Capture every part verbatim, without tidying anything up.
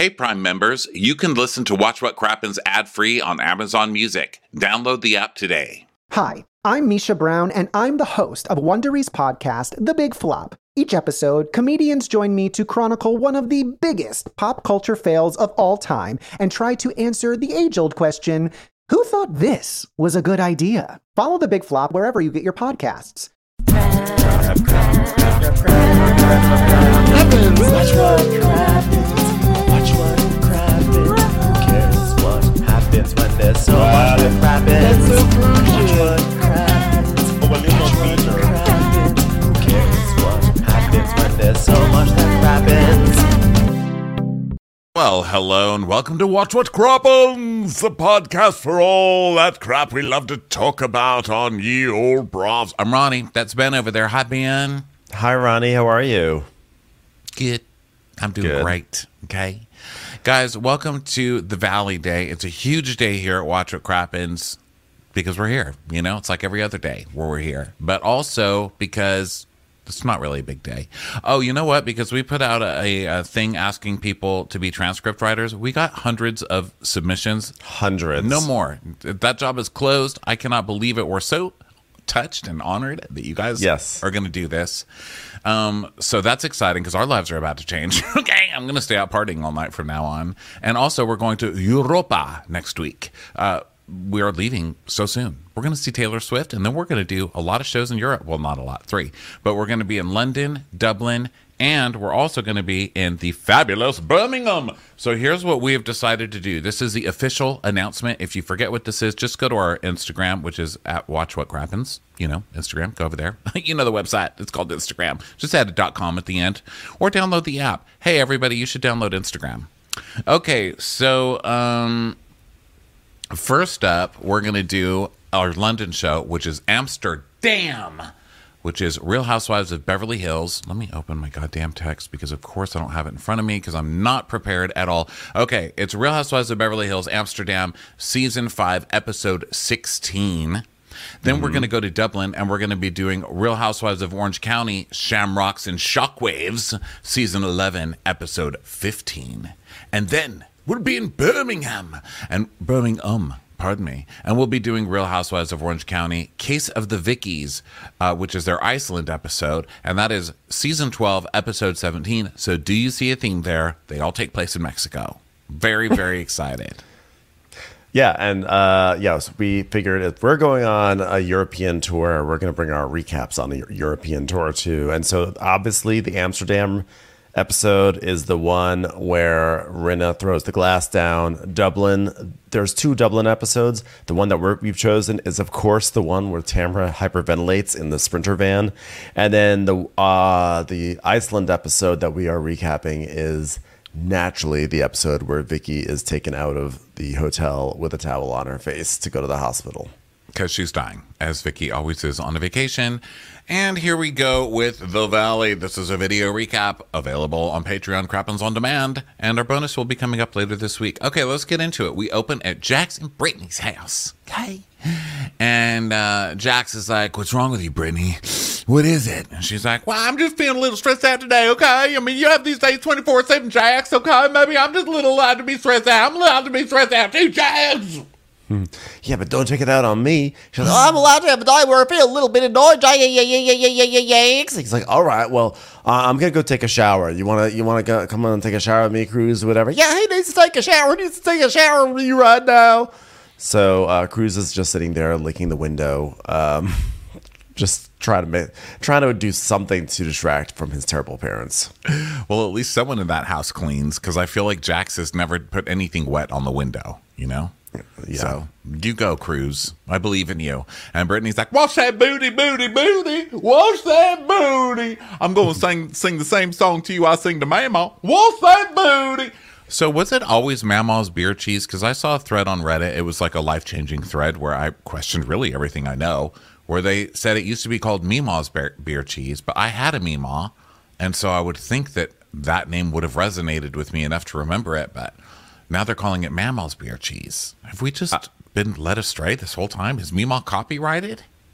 Hey, Prime members, you can listen to Watch What Crappens ad-free on Amazon Music. Download the app today. Hi, I'm Misha Brown, and I'm the host of Wondery's podcast, The Big Flop. Each episode, comedians join me to chronicle one of the biggest pop culture fails of all time and try to answer the age-old question, who thought this was a good idea? Follow The Big Flop wherever you get your podcasts. Happens. Watch what crappens. Watch what crappens. Who cares what happens when there's so much that crappens? Watch what crappens. Watch what crappens. Who cares what happens when there's so much that crappens? Well, hello and welcome to Watch What Crappens, the podcast for all that crap we love to talk about on ye old bravs. I'm Ronnie. That's Ben over there. Hi, Ben. Hi, Ronnie. How are you? Good. I'm doing Good. great. Okay. Guys, welcome to the Valley Day. It's a huge day here at Watch What Crappens because we're here. You know, it's like every other day where we're here. But also because it's not really a big day. Oh, you know what? Because we put out a, a thing asking people to be transcript writers. We got hundreds of submissions. Hundreds. No more. That job is closed. I cannot believe it. We're so touched and honored that you guys Yes. are going to do this. Um, so that's exciting because our lives are about to change. Okay, I'm going to stay out partying all night from now on. And also, we're going to Europa next week. Uh, we are leaving so soon. We're going to see Taylor Swift, and then we're going to do a lot of shows in Europe. Well, not a lot, three. But we're going to be in London, Dublin, and we're also going to be in the fabulous Birmingham. So here's what we have decided to do. This is the official announcement. If you forget what this is, just go to our Instagram, which is at Watch What Crappens. You know, Instagram. Go over there. You know the website. It's called Instagram. Just add a .com at the end. Or download the app. Hey, everybody, you should download Instagram. Okay, so um, first up, we're going to do our London show, which is Amsterdam, which is Real Housewives of Beverly Hills. Let me open my goddamn text because, of course, I don't have it in front of me because I'm not prepared at all. Okay, it's Real Housewives of Beverly Hills, Amsterdam, Season five, Episode sixteen. Then mm-hmm. we're going to go to Dublin, and we're going to be doing Real Housewives of Orange County, Shamrocks and Shockwaves, Season eleven, Episode fifteen. And then we'll be in Birmingham, and Birmingham. Pardon me. And we'll be doing Real Housewives of Orange County, Case of the Vickies, uh, which is their Iceland episode. And that is season twelve, episode seventeen. So do you see a theme there? They all take place in Mexico. Very, very excited. Yeah, and uh, yeah, so we figured if we're going on a European tour, we're going to bring our recaps on the European tour too. And so obviously the Amsterdam episode is the one where Rinna throws the glass down. Dublin, there's two Dublin episodes. The one that we're, we've chosen is, of course, the one where Tamara hyperventilates in the Sprinter van. And then the uh, the Iceland episode that we are recapping is naturally the episode where Vicky is taken out of the hotel with a towel on her face to go to the hospital. Because she's dying, as Vicky always is on a vacation. And here we go with The Valley. This is a video recap available on Patreon, Crappens on Demand. And our bonus will be coming up later this week. Okay, let's get into it. We open at Jax and Brittany's house. Okay. And uh, Jax is like, what's wrong with you, Brittany? What is it? And she's like, well, I'm just feeling a little stressed out today, okay? I mean, you have these days twenty-four seven, Jax, okay? Maybe I'm just a little allowed to be stressed out. I'm allowed to be stressed out too, Jax. Yeah, but don't take it out on me. She's like, Oh, I'm allowed to have a day where I feel a little bit annoyed. Yeah, yeah, yeah, yeah, yeah, yeah, yeah, yeah. he's like, all right, well, uh, I'm gonna go take a shower. You wanna, you wanna go, come on and take a shower with me, Cruz, or whatever? Yeah, he needs to take a shower. He needs to take a shower with you right now. So uh, Cruz is just sitting there licking the window, um, just trying to make, trying to do something to distract from his terrible parents. Well, at least someone in that house cleans, because I feel like Jax has never put anything wet on the window, you know? Yeah. So you go, Cruz. I believe in you. And Brittany's like, wash that booty, booty, booty. Wash that booty. I'm going to sing sing the same song to you I sing to Mama. Wash that booty. So was it always Mama's beer cheese? Because I saw a thread on Reddit. It was like a life-changing thread where I questioned really everything I know, where they said it used to be called Mima's beer, beer cheese, but I had a Mima, and so I would think that that name would have resonated with me enough to remember it, but now they're calling it Mama's beer cheese. Have we just uh, been led astray this whole time? Is Mima copyrighted?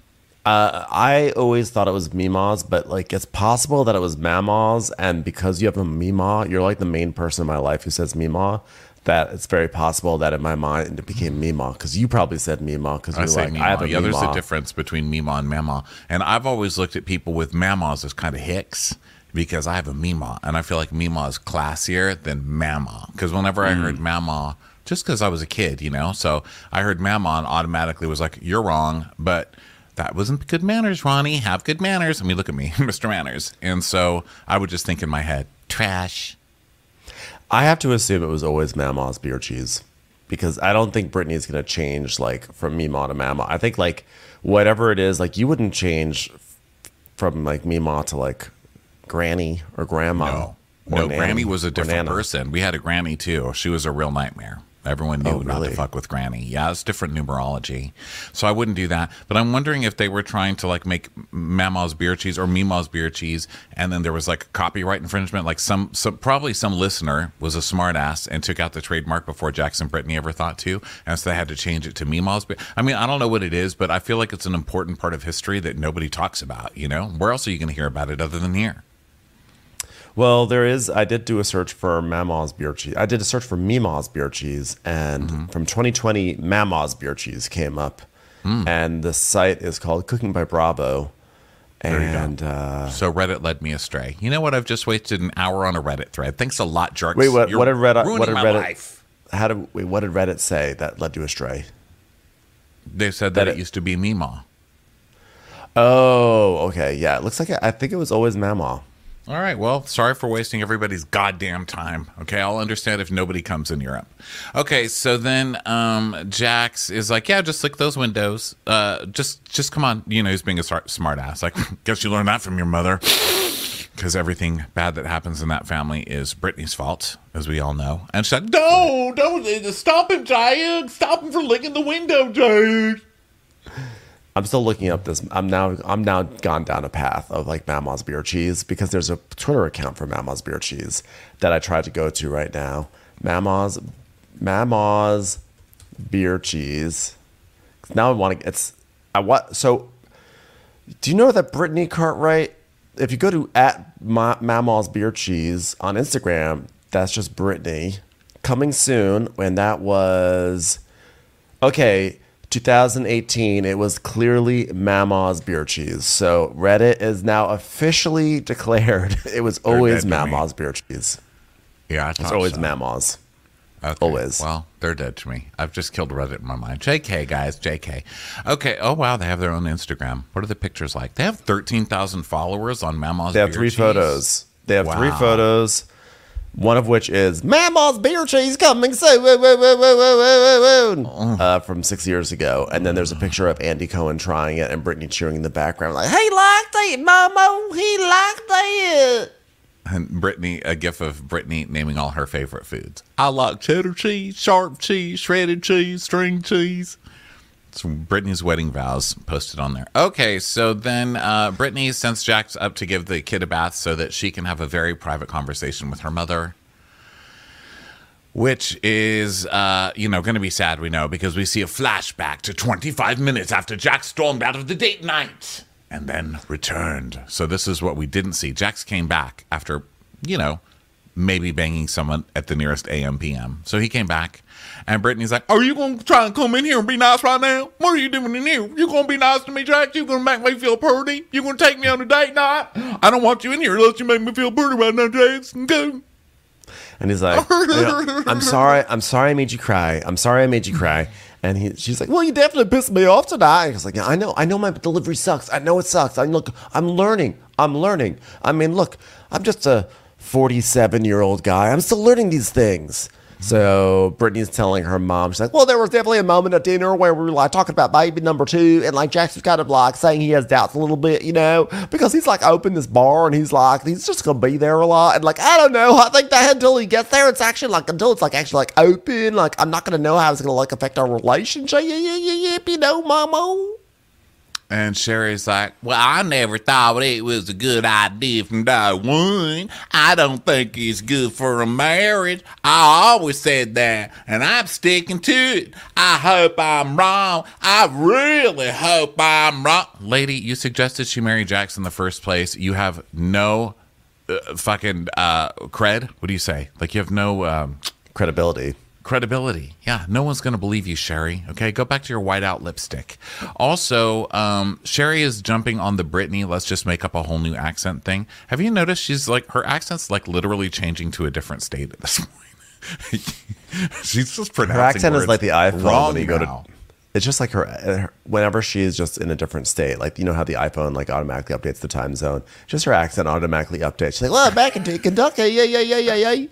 Uh, I always thought it was Meemaws, but like it's possible that it was Mamaws, and because you have a Meemaw, you're like the main person in my life who says Meemaw. That it's very possible that in my mind it became Meemaw because you probably said Meemaw because I you're say like Meemaw. I have a yeah, Meemaw. there's a difference between Meemaw and Mamaw. And I've always looked at people with Mamaws as kind of hicks because I have a Meemaw. And I feel like Meemaw is classier than Mamaw. Because whenever I heard Mamaw, just because I was a kid, you know, so I heard Mamaw and automatically was like, you're wrong. But that wasn't good manners, Ronnie. Have good manners. I mean, look at me, Mister Manners. And so I would just think in my head, trash. I have to assume it was always Mamaw's beer cheese because I don't think Brittany's going to change like from Meemaw to Mamaw. I think like whatever it is, like you wouldn't change from like Meemaw to like Granny or Grandma. No, or no, Nanny Granny was a or different Nana. person. We had a Granny too. She was a real nightmare. Everyone knew Oh, not really? to fuck with Granny. Yeah, it's different numerology. So I wouldn't do that. But I'm wondering if they were trying to like make Mamaw's beer cheese or Meemaw's beer cheese, and then there was like copyright infringement. Like some, some probably some listener was a smartass and took out the trademark before Jackson Brittany ever thought to, and so they had to change it to Meemaw's beer. I mean, I don't know what it is, but I feel like it's an important part of history that nobody talks about. You know, where else are you going to hear about it other than here? Well, there is. I did do a search for Mamaw's beer cheese. I did a search for Meemaw's beer cheese, and Mm-hmm. from twenty twenty, Mamaw's beer cheese came up, Mm. and the site is called Cooking by Bravo. you go. And uh, So Reddit led me astray. You know what? I've just wasted an hour on a Reddit thread. Thanks a lot, jerks. wait, what? You're What did Reddit? ruining What did my Reddit? life. How did? Wait, what did Reddit say that led you astray? They said that, That it, it- used to be Meemaw. Oh, okay, yeah. It looks like I think it was always Mamaw. All right. Well, sorry for wasting everybody's goddamn time. Okay, I'll understand if nobody comes in Europe. Okay, so then um, Jax is like, yeah, just lick those windows. Uh, just, just come on. You know, he's being a smart, smart ass. Like, guess you learned that from your mother. Because everything bad that happens in that family is Brittany's fault, as we all know. And she's like, no, don't stop him, Jax. Stop him from licking the window, Jax. I'm still looking up this. I'm now. I'm now gone down a path of like Mamaw's beer cheese because there's a Twitter account for Mamaw's beer cheese that I tried to go to right now. Mamaw's, Mamaw's beer cheese. Now I want to. It's I what so. Do you know that Brittany Cartwright? If you go to at Ma, Mamaw's beer cheese on Instagram, that's just Brittany. Coming soon, and that was okay. twenty eighteen, it was clearly Mamaw's beer cheese. So Reddit is now officially declared it was always dead to me. Mamaw's beer cheese. Yeah, I It's thought always so. Mamaw's. Okay. Always. Well, they're dead to me. I've just killed Reddit in my mind. J K, guys. J K. Okay. Oh, wow. They have their own Instagram. What are the pictures like? They have thirteen thousand followers on Mamaw's They have Beer three Cheese. photos. They have three Wow. photos. One of which is Mamaw's beer cheese coming soon woo, woo, woo, woo, woo, woo, woo, Oh. uh, from six years ago. And then there's a picture of Andy Cohen trying it and Brittany cheering in the background like, he liked it, Mama. He liked it. And Brittany, a gif of Brittany naming all her favorite foods. I like cheddar cheese, sharp cheese, shredded cheese, string cheese. It's Brittany's wedding vows posted on there. Okay, so then uh, Brittany sends Jax up to give the kid a bath so that she can have a very private conversation with her mother, which is, uh, you know, going to be sad, we know, because we see a flashback to twenty-five minutes after Jax stormed out of the date night and then returned. So this is what we didn't see. Jax came back after, you know, maybe banging someone at the nearest A M P M. So he came back, and Brittany's like, are you going to try and come in here and be nice right now? What are you doing in here? You going to be nice to me, Jax? You going to make me feel pretty? You going to take me on a date night? I don't want you in here unless you make me feel pretty right now, Jax. Go. And he's like, you know, I'm sorry. I'm sorry I made you cry. I'm sorry I made you cry. And he, she's like, well, you definitely pissed me off tonight. I was like, yeah, I know. I know my delivery sucks. I know it sucks. I look, I'm learning. I'm learning. I mean, look, I'm just a forty-seven-year-old guy. I'm still learning these things. So Brittany's telling her mom, she's like, well, there was definitely a moment at dinner where we were like talking about baby number two, and like Jax was kind of like saying he has doubts a little bit, you know, because he's like opened this bar and he's like, he's just gonna be there a lot. And like, I don't know, I think that until he gets there, it's actually like, until it's like actually like open, like I'm not gonna know how it's gonna like affect our relationship, you know, mama. And Sherry's like, well, I never thought it was a good idea from day one. I don't think it's good for a marriage. I always said that, and I'm sticking to it. I hope I'm wrong. I really hope I'm wrong. Lady, you suggested she marry Jax in the first place. You have no uh, fucking uh, cred. What do you say? Like, you have no... Um, Credibility. Credibility. Yeah, no one's going to believe you, Sherry. Okay, go back to your whiteout lipstick. Also, um, Sherry is jumping on the Britney, let's just make up a whole new accent thing. Have you noticed she's like, her accent's like literally changing to a different state at this point? She's just pronouncing Her accent is words like the iPhone wrong when you go now. to. It's just like her, her. Whenever she is just in a different state, like you know how the iPhone like automatically updates the time zone. Just her accent automatically updates. She's like, "Well, back in Kentucky, yeah, yeah, yeah, yeah, yeah."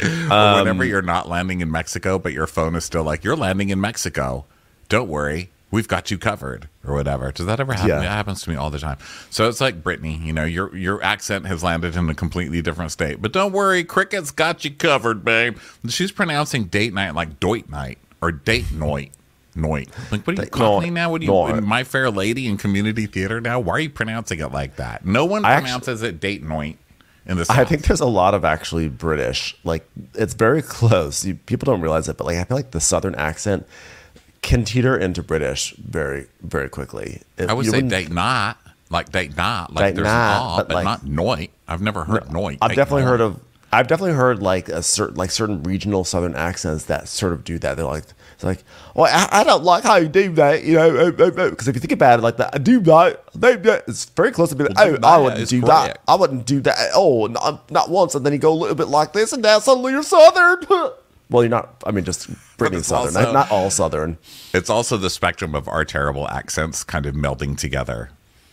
Or whenever you're not landing in Mexico, but your phone is still like, you're landing in Mexico. Don't worry. We've got you covered or whatever. Does that ever happen? Yeah. It happens to me all the time. So it's like Britney, you know, your your accent has landed in a completely different state. But don't worry, Cricket's got you covered, babe. She's pronouncing date night like doit night or date night. Noit. Like, what are you Cockney now? What are you Noit. in My Fair Lady in community theater now? Why are you pronouncing it like that? No one I pronounces it date night in the I South. think there's a lot of actually British, like it's very close. You, people don't realize it, but like I feel like the Southern accent can teeter into British very, very quickly. It, I would you say wouldn't- date night, like date night, like Date there's night, an ah, but but, like- not noit. I've never heard noit. I've Date definitely night. heard of. I've definitely heard like a certain like certain regional Southern accents that sort of do that. They're like, it's like, well, I, I don't like how you do that, you know, because if you think about it like that, I do that. They, that it's very close to being, Well, oh, do I that wouldn't is do correct. that. I wouldn't do that. Oh, not, not once, and then you go a little bit like this, and now suddenly you're Southern. Well, you're not. I mean, just pretty it's Southern, also- not all Southern. It's also the spectrum of our terrible accents kind of melding together.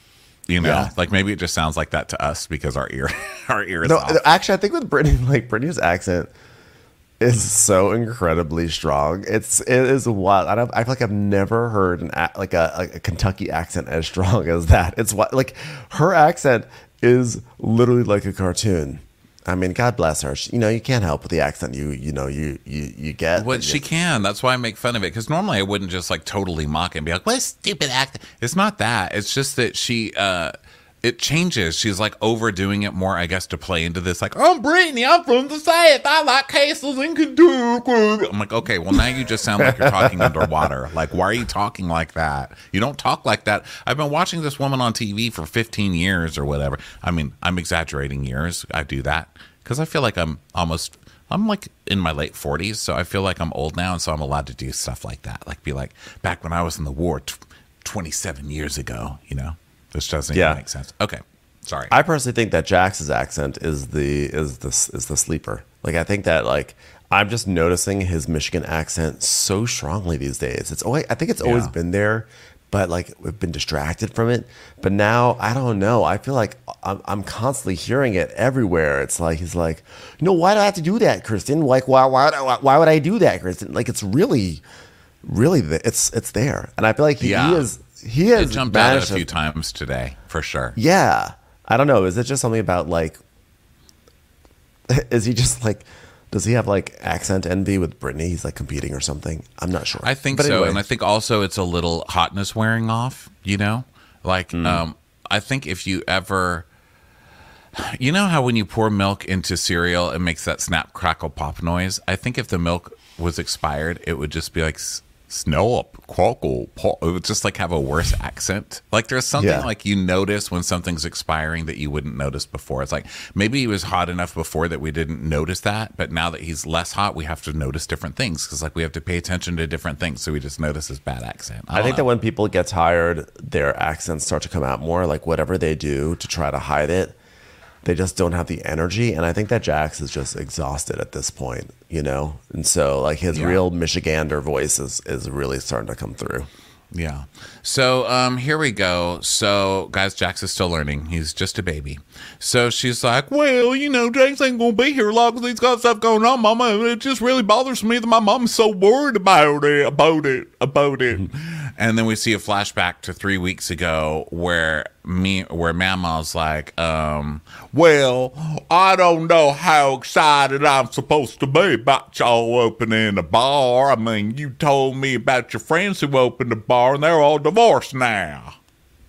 You know, Yeah. like maybe it just sounds like that to us because our ear, our ear is No, off. actually, I think with Brittany, like Brittany's accent is so incredibly strong. It's it is wild. I don't. I feel like I've never heard an a, like a, a Kentucky accent as strong as that. It's what like her accent is literally like a cartoon. I mean, God bless her. She, you know, you can't help with the accent you you know you you you get. Well, but she you- can. That's why I make fun of it. Because normally I wouldn't just like totally mock it and be like, what a stupid accent. It's not that. It's just that she, uh, it changes. She's like overdoing it more, I guess, to play into this. Like, I'm Brittany. I'm from the South. I like castles in Kentucky. I'm like, okay, well, now you just sound like you're talking underwater. Like, why are you talking like that? You don't talk like that. I've been watching this woman on T V for fifteen years or whatever. I mean, I'm exaggerating years. I do that because I feel like I'm almost, I'm like in my late forties. So I feel like I'm old now. And so I'm allowed to do stuff like that. Like, be like, back when I was in the war t- twenty-seven years ago, you know? This doesn't Yeah. even make sense. Okay. Sorry. I personally think that Jax's accent is the is the is the sleeper. Like I think that like I'm just noticing his Michigan accent so strongly these days. It's always I think it's always Yeah. been there, but like we've been distracted from it. But now I don't know. I feel like I'm I'm constantly hearing it everywhere. It's like he's like, you know, why do I have to do that, Kristen? Like why why why, why would I do that, Kristen? Like it's really, really th- it's it's there, and I feel like he, Yeah. he is he has it jumped out managed a to- few times today, for sure. yeah. I don't know. Is it just something about like, is he just like, does he have like accent envy with Brittany? He's like competing or something. I'm not sure. I think But so, anyway. and I think also it's a little hotness wearing off. You know, like Mm. um, I think if you ever, you know how when you pour milk into cereal, it makes that snap, crackle, pop noise. I think if the milk was expired, it would just be like s- snap, crackle, pop. It would just like have a worse accent. Like there's something Yeah. like you notice when something's expiring that you wouldn't notice before. It's like maybe he was hot enough before that we didn't notice that, but now that he's less hot, we have to notice different things because like we have to pay attention to different things. So we just notice his bad accent. I don't think know. that when people get tired, their accents start to come out more. Like whatever they do to try to hide it, they just don't have the energy. And I think that Jax is just exhausted at this point, you know? And so like his Yeah. real Michigander voice is, is really starting to come through. Yeah. So um, here we go. So, guys, Jax is still learning. He's just a baby. So she's like, well, you know, Jax ain't going to be here long because he's got stuff going on, Mama. And it just really bothers me that my mom's so worried about it, about it, about it. And then we see a flashback to three weeks ago where me, where Mama's like, um, well, I don't know how excited I'm supposed to be about y'all opening a bar. I mean, you told me about your friends who opened a bar and they're all divorced now.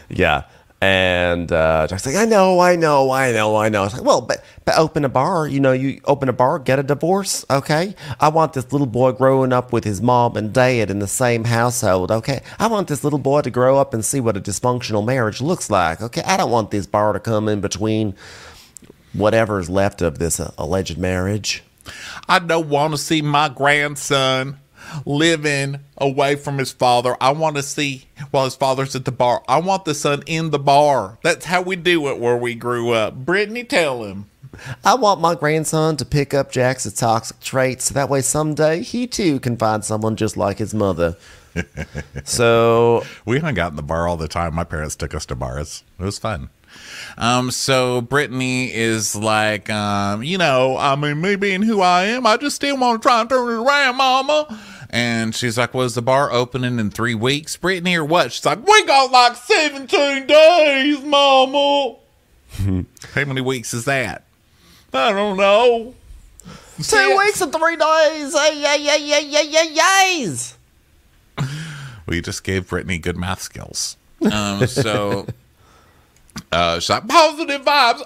Yeah. And uh, Jack's like, I know, I know, I know, I know. It's like, well, but, but open a bar, you know, you open a bar, get a divorce, okay? I want this little boy growing up with his mom and dad in the same household, okay? I want this little boy to grow up and see what a dysfunctional marriage looks like, okay? I don't want this bar to come in between whatever's left of this uh, alleged marriage. I don't want to see my grandson living away from his father. I want to see while his father's at the bar. I want the son in the bar. That's how we do it where we grew up. Brittany, tell him. I want my grandson to pick up Jack's toxic traits so that way someday he too can find someone just like his mother. So we hung out in the bar all the time. My parents took us to bars. It was fun. Um, so Brittany is like, um, you know, I mean, me being who I am, I just still want to try and turn it around, mama. And she's like, was the bar opening in three weeks, Brittany, or what? She's like, we got like seventeen days, mama. How many weeks is that? I don't know. Two Six. weeks and three days. Ay, ay, ay, ay, ay, ay, yays. We just gave Brittany good math skills. Um, so uh, she's like, positive vibes.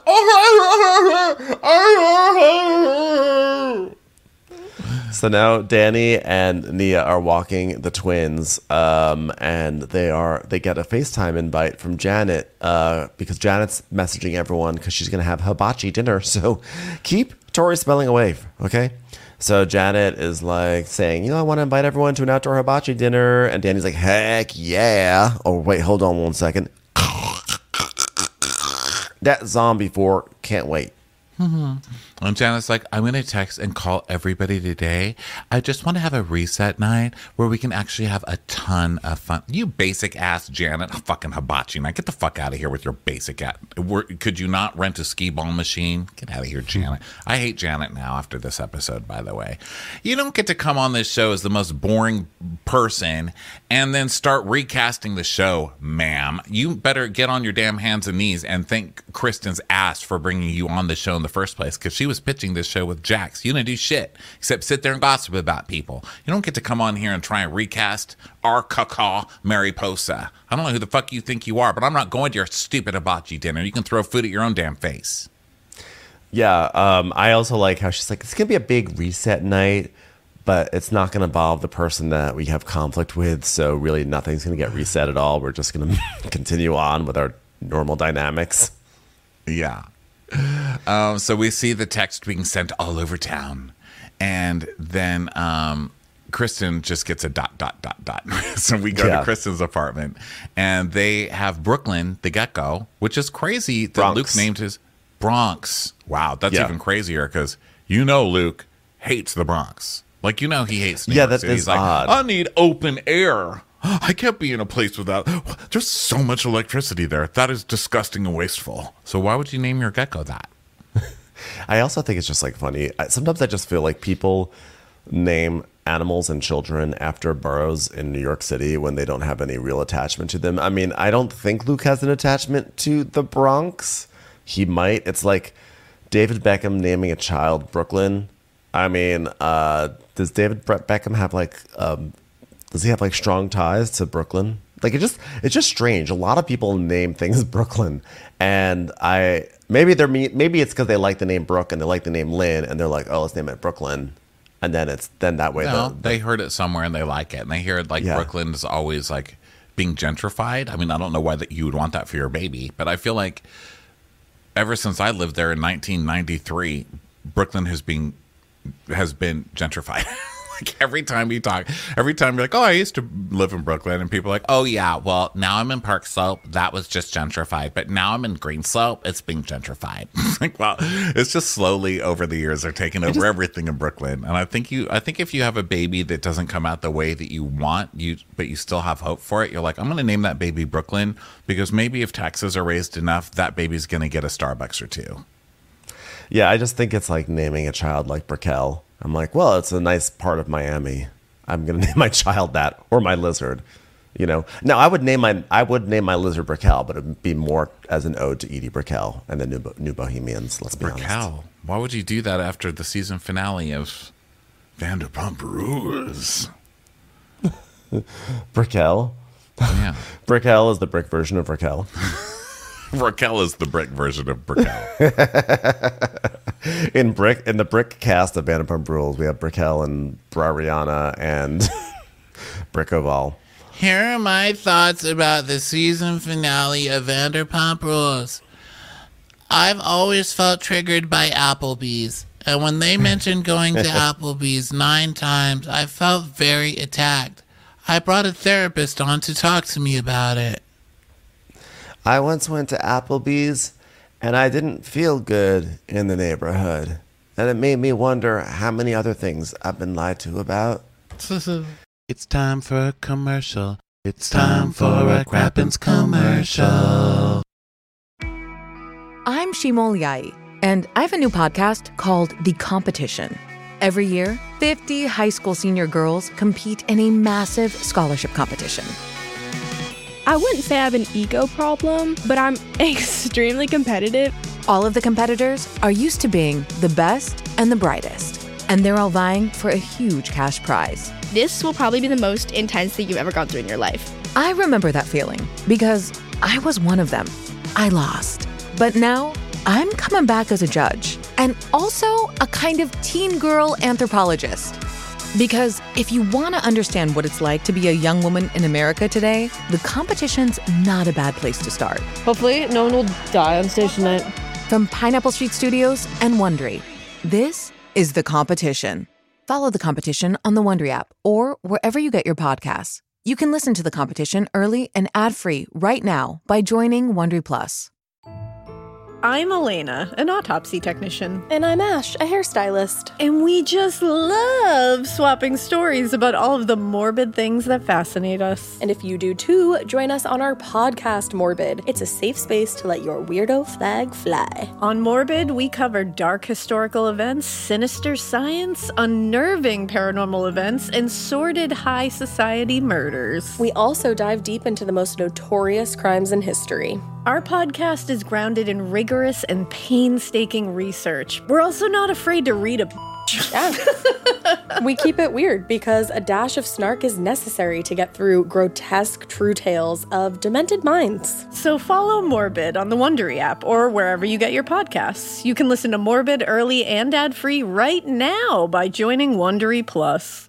So now Danny and Nia are walking the twins, um, and they are they get a FaceTime invite from Janet uh, because Janet's messaging everyone because she's going to have hibachi dinner. So keep Tori spelling away, okay? So Janet is like saying, you know, I want to invite everyone to an outdoor hibachi dinner, and Danny's like, heck yeah! Oh wait, hold on one second. That zombie fork can't wait. Mm-hmm. And Janet's like, I'm going to text and call everybody today. I just want to have a reset night where we can actually have a ton of fun. You basic ass Janet, fucking hibachi night. Get the fuck out of here with your basic ass. Could you not rent a skee ball machine? Get out of here, Janet. I hate Janet now after this episode, by the way. You don't get to come on this show as the most boring person and then start recasting the show, ma'am. You better get on your damn hands and knees and thank Kristen's ass for bringing you on the show in the first place, because she was pitching this show with Jax. You didn't do shit except sit there and gossip about people. You don't get to come on here and try and recast our caca Mariposa. I don't know who the fuck you think you are, but I'm not going to your stupid hibachi dinner. You can throw food at your own damn face. Yeah, um, I also like how she's like, it's going to be a big reset night, but it's not going to involve the person that we have conflict with, so really nothing's going to get reset at all. We're just going to continue on with our normal dynamics. Yeah. Um, so we see the text being sent all over town. And then um, Kristen just gets a dot, dot, dot, dot. So we go Yeah. to Kristen's apartment. And they have Brooklyn, the gecko, which is crazy that Bronx. Luke named his Bronx. Wow, that's Yeah. even crazier because you know Luke hates the Bronx. Like, you know he hates New Yeah, York that City. is He's like, odd. I need open air. I can't be in a place without. There's so much electricity there. That is disgusting and wasteful. So why would you name your gecko that? I also think it's just like funny. I- Sometimes I just feel like people name animals and children after boroughs in New York City when they don't have any real attachment to them. I mean, I don't think Luke has an attachment to the Bronx. He might. It's like David Beckham naming a child Brooklyn. I mean, uh, does David Bre- Beckham have like, um, does he have like strong ties to Brooklyn? Like it just, it's just strange. A lot of people name things Brooklyn, and I maybe they're me. Maybe it's because they like the name Brooke and they like the name Lynn, and they're like, oh, let's name it Brooklyn, and then it's then that way. No, the, they heard it somewhere and they like it. And they hear it like Yeah. Brooklyn is always like being gentrified. I mean, I don't know why that you would want that for your baby, but I feel like ever since I lived there in nineteen ninety-three, Brooklyn has been has been gentrified. Like every time you talk, every time you're like, oh, I used to live in Brooklyn, and people are like, oh yeah, well now I'm in Park Slope, that was just gentrified, but now I'm in Green Slope, it's being gentrified. Like, wow, it's just slowly over the years they're taking over just- everything in Brooklyn. And I think you, I think if you have a baby that doesn't come out the way that you want, you but you still have hope for it, you're like, I'm going to name that baby Brooklyn because maybe if taxes are raised enough, that baby's going to get a Starbucks or two. yeah, I just think it's like naming a child like Brickell. I'm like, well, it's a nice part of Miami. I'm gonna name my child that, or my lizard. You know, now I would name my I would name my lizard Brickell, but it'd be more as an ode to Edie Brickell and the New Bo- New Bohemians. Let's be honest. Brickell. Why would you do that after the season finale of Vanderpump Rules? Brickell. Yeah. Brickell is the brick version of Raquel. Raquel is the brick version of Brickell. in brick in the brick cast of Vanderpump Rules, we have Brickell and Brariana and Brickoval. Here are my thoughts about the season finale of Vanderpump Rules. I've always felt triggered by Applebee's. And when they mentioned going to Applebee's nine times, I felt very attacked. I brought a therapist on to talk to me about it. I once went to Applebee's and I didn't feel good in the neighborhood. And it made me wonder how many other things I've been lied to about. It's time for a commercial. It's time for a Crappens commercial. I'm Shimol Yai, and I have a new podcast called The Competition. Every year, fifty high school senior girls compete in a massive scholarship competition. I wouldn't say I have an ego problem, but I'm extremely competitive. All of the competitors are used to being the best and the brightest, and they're all vying for a huge cash prize. This will probably be the most intense thing you've ever gone through in your life. I remember that feeling because I was one of them. I lost. But now, I'm coming back as a judge and also a kind of teen girl anthropologist. Because if you want to understand what it's like to be a young woman in America today, the competition's not a bad place to start. Hopefully, no one will die on stage tonight. From Pineapple Street Studios and Wondery, this is The Competition. Follow The Competition on the Wondery app or wherever you get your podcasts. You can listen to The Competition early and ad-free right now by joining Wondery Plus. I'm Elena, an autopsy technician. And I'm Ash, a hairstylist. And we just love swapping stories about all of the morbid things that fascinate us. And if you do too, join us on our podcast, Morbid. It's a safe space to let your weirdo flag fly. On Morbid, we cover dark historical events, sinister science, unnerving paranormal events, and sordid high society murders. We also dive deep into the most notorious crimes in history. Our podcast is grounded in rigorous and painstaking research. We're also not afraid to read a Yeah. We keep it weird because a dash of snark is necessary to get through grotesque true tales of demented minds. So follow Morbid on the Wondery app or wherever you get your podcasts. You can listen to Morbid early and ad-free right now by joining Wondery Plus.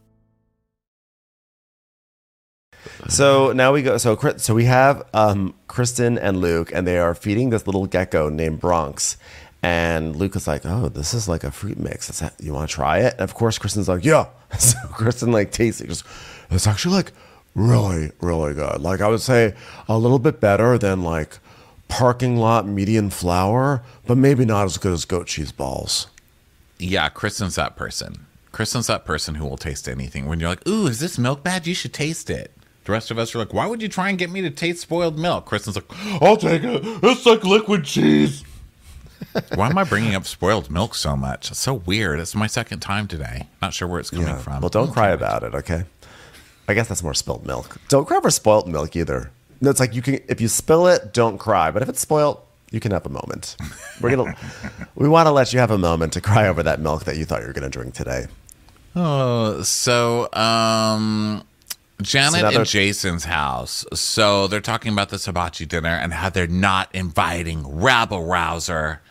So now we go. So so we have um, Kristen and Luke, and they are feeding this little gecko named Bronx. And Luke is like, "Oh, this is like a fruit mix. Is that, you want to try it?" And of course, Kristen's like, "Yeah." So Kristen like tastes it. Just, it's actually like really, really good. Like I would say, a little bit better than like parking lot median flour, but maybe not as good as goat cheese balls. Yeah, Kristen's that person. Kristen's that person who will taste anything. When you're like, "Ooh, is this milk bad?" You should taste it. The rest of us are like, why would you try and get me to taste spoiled milk? Kristen's like, I'll take it. It's like liquid cheese. Why am I bringing up spoiled milk so much? It's so weird. It's my second time today. Not sure where it's coming Yeah. from. Well, don't cry about it, okay? I guess that's more spilled milk. Don't cry for spoiled milk either. No, it's like you can if you spill it, don't cry. But if it's spoiled, you can have a moment. We're gonna we want to let you have a moment to cry over that milk that you thought you were gonna drink today. Oh, so um Janet another- and Jason's house. So they're talking about this hibachi dinner and how they're not inviting rabble-rouser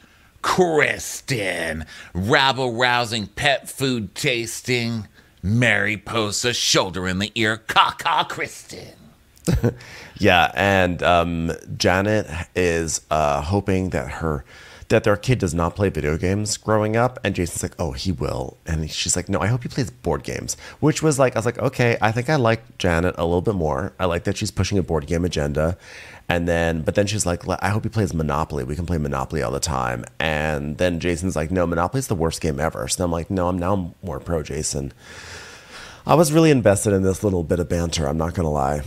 Kristen, rabble-rousing pet food tasting Mariposa, shoulder in the ear, caca Kristen. Yeah, and um, Janet is uh, hoping that her that their kid does not play video games growing up, and Jason's like, oh, he will. And she's like, no, I hope he plays board games, which was like, I was like, okay, I think I like Janet a little bit more. I like that she's pushing a board game agenda. And then, but then she's like, I hope he plays Monopoly. We can play Monopoly all the time. And then Jason's like, no, Monopoly's the worst game ever. So I'm like, no, I'm now more pro Jason. I was really invested in this little bit of banter. I'm not going to lie.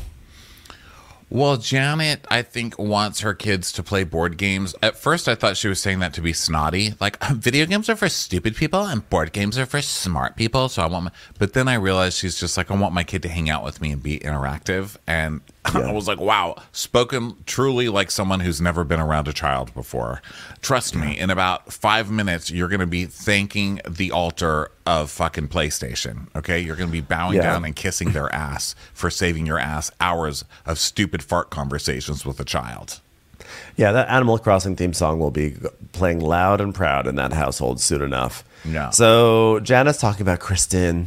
Well, Janet, I think, wants her kids to play board games. At first, I thought she was saying that to be snotty. Like, video games are for stupid people and board games are for smart people. So I want my, but then I realized she's just like, I want my kid to hang out with me and be interactive. And I was like, wow, spoken truly like someone who's never been around a child before. Trust me, in about five minutes, you're going to be thanking the altar of fucking PlayStation. Okay, you're going to be bowing Yeah. down and kissing their ass for saving your ass hours of stupid fart conversations with a child. Yeah, that Animal Crossing theme song will be playing loud and proud in that household soon enough. Yeah. So Jana's talking about Kristen.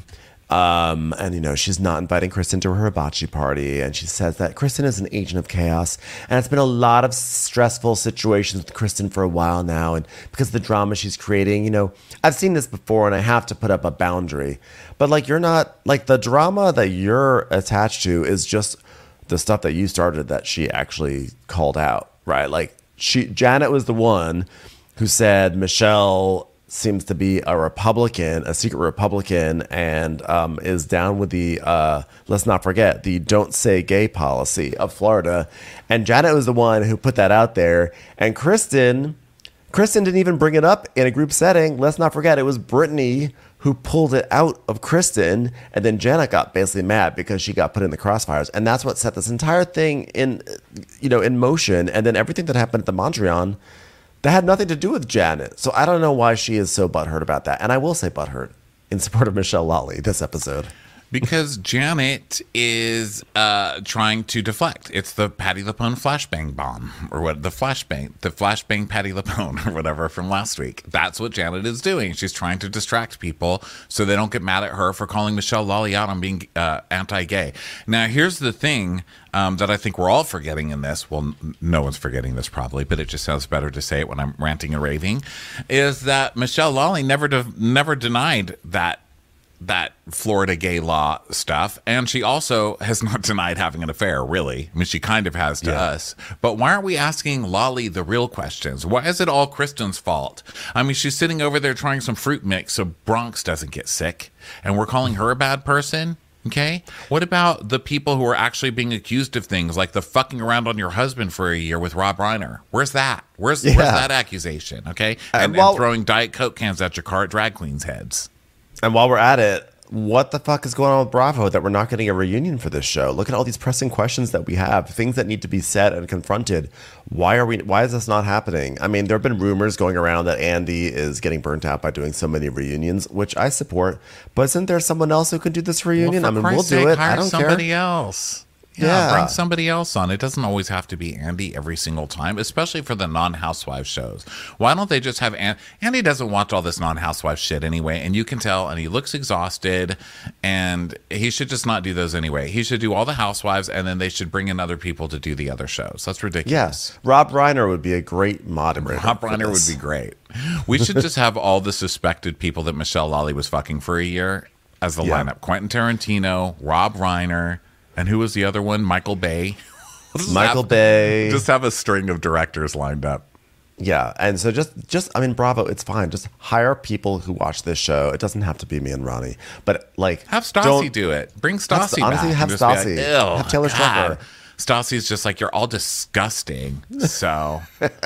Um, and, you know, she's not inviting Kristen to her hibachi party. And she says that Kristen is an agent of chaos. And it's been a lot of stressful situations with Kristen for a while now. And because of the drama she's creating, you know, I've seen this before and I have to put up a boundary. But, like, you're not, like, the drama that you're attached to is just the stuff that you started that she actually called out, right? Like, she, Janet was the one who said Michelle seems to be a Republican, a secret Republican, and um, is down with the, uh, let's not forget, the don't say gay policy of Florida. And Janet was the one who put that out there. And Kristen, Kristen didn't even bring it up in a group setting. Let's not forget, it was Brittany who pulled it out of Kristen. And then Janet got basically mad because she got put in the crossfires. And that's what set this entire thing in, you know, in motion. And then everything that happened at the Mondrian, that had nothing to do with Janet. So I don't know why she is so butthurt about that. And I will say butthurt in support of Michelle Lawley this episode. Because Janet is uh, trying to deflect. It's the Patti LuPone flashbang bomb, or what the flashbang, the flashbang Patti LuPone, or whatever from last week. That's what Janet is doing. She's trying to distract people so they don't get mad at her for calling Michelle Lawley out on being uh, anti-gay. Now, here's the thing um, that I think we're all forgetting in this. Well, n- no one's forgetting this probably, but it just sounds better to say it when I'm ranting and raving. Is that Michelle Lawley never de- never denied that. that Florida gay law stuff. And she also has not denied having an affair, really. I mean, she kind of has to Yeah. us. But why aren't we asking Lolly the real questions? Why is it all Kristen's fault? I mean, she's sitting over there trying some fruit mix so Bronx doesn't get sick. And we're calling her a bad person? Okay. What about the people who are actually being accused of things like the fucking around on your husband for a year with Rob Reiner? Where's that? Where's, Yeah. where's that accusation? Okay. And, And while- and throwing Diet Coke cans at your car at drag queens' heads. And while we're at it, what the fuck is going on with Bravo that we're not getting a reunion for this show? Look at all these pressing questions that we have, things that need to be said and confronted. Why are we? Why is this not happening? I mean, there have been rumors going around that Andy is getting burnt out by doing so many reunions, which I support. But isn't there someone else who can do this reunion? Well, I for mean, we'll Christ's do sake, it. hire I don't somebody care. else. Yeah, Yeah. bring somebody else on. It doesn't always have to be Andy every single time, especially for the non-housewives shows. Why don't they just have Andy? Andy doesn't watch all this non-housewives shit anyway, and you can tell, and he looks exhausted, and he should just not do those anyway. He should do all the housewives, and then they should bring in other people to do the other shows. That's ridiculous. Yes, Rob Reiner would be a great moderator. Rob for Reiner this. would be great. We should just have all the suspected people that Michelle Lawley was fucking for a year as the Yeah. lineup. Quentin Tarantino, Rob Reiner, and who was the other one? Michael Bay. Let's just Michael have- Bay. Just have a string of directors lined up. Yeah, and so just, just I mean, Bravo, it's fine. Just hire people who watch this show. It doesn't have to be me and Ronnie, but like Have Stassi don't- do it. Bring Have- Stassi honestly, back. have and just be like, Stassi. "Ew, Have Taylor God." Schreiber. Stassi's just like, you're all disgusting. So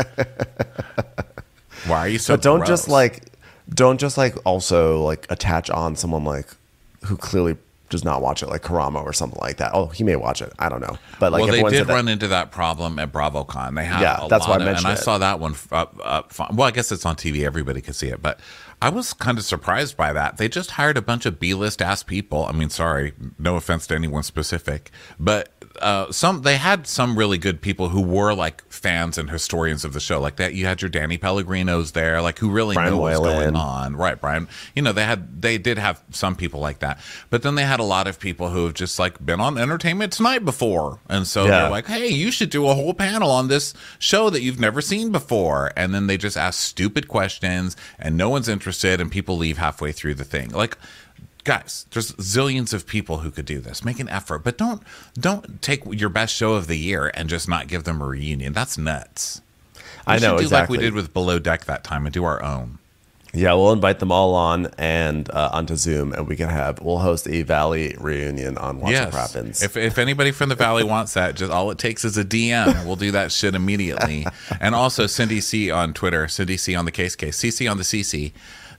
why are you so But don't gross? just like, don't just like also like attach on someone like who clearly does not watch it, like Karamo or something like that. Oh, he may watch it. I don't know. But like, well, they everyone did said that- run into that problem at BravoCon. They have Yeah, a that's why lot I of, mentioned and I it. saw that one up, up front. Well, I guess it's on T V. Everybody could see it, but I was kind of surprised by that. They just hired a bunch of B-list ass people. I mean, sorry, no offense to anyone specific, but uh, some they had some really good people who were like fans and historians of the show. Like that, you had your Danny Pellegrinos there, like who really Brian know what's Whalen. going on. Right, Brian. You know, they had they did have some people like that, but then they had a lot of people who have just like been on Entertainment Tonight before, and so Yeah. they're like, hey, you should do a whole panel on this show that you've never seen before. And then they just ask stupid questions and no one's interested and people leave halfway through the thing. Like, guys, there's zillions of people who could do this. Make an effort, but don't don't take your best show of the year and just not give them a reunion. That's nuts. We I know, should do exactly. like we did with Below Deck that time and do our own. Yeah, we'll invite them all on and uh, onto Zoom, and we can have we'll host a Valley reunion on Watch What Happens. If if anybody from the Valley wants that, just all it takes is a D M. We'll do that shit immediately. And also Cindy C on Twitter, Cindy C on the Case Case, C C on the C C.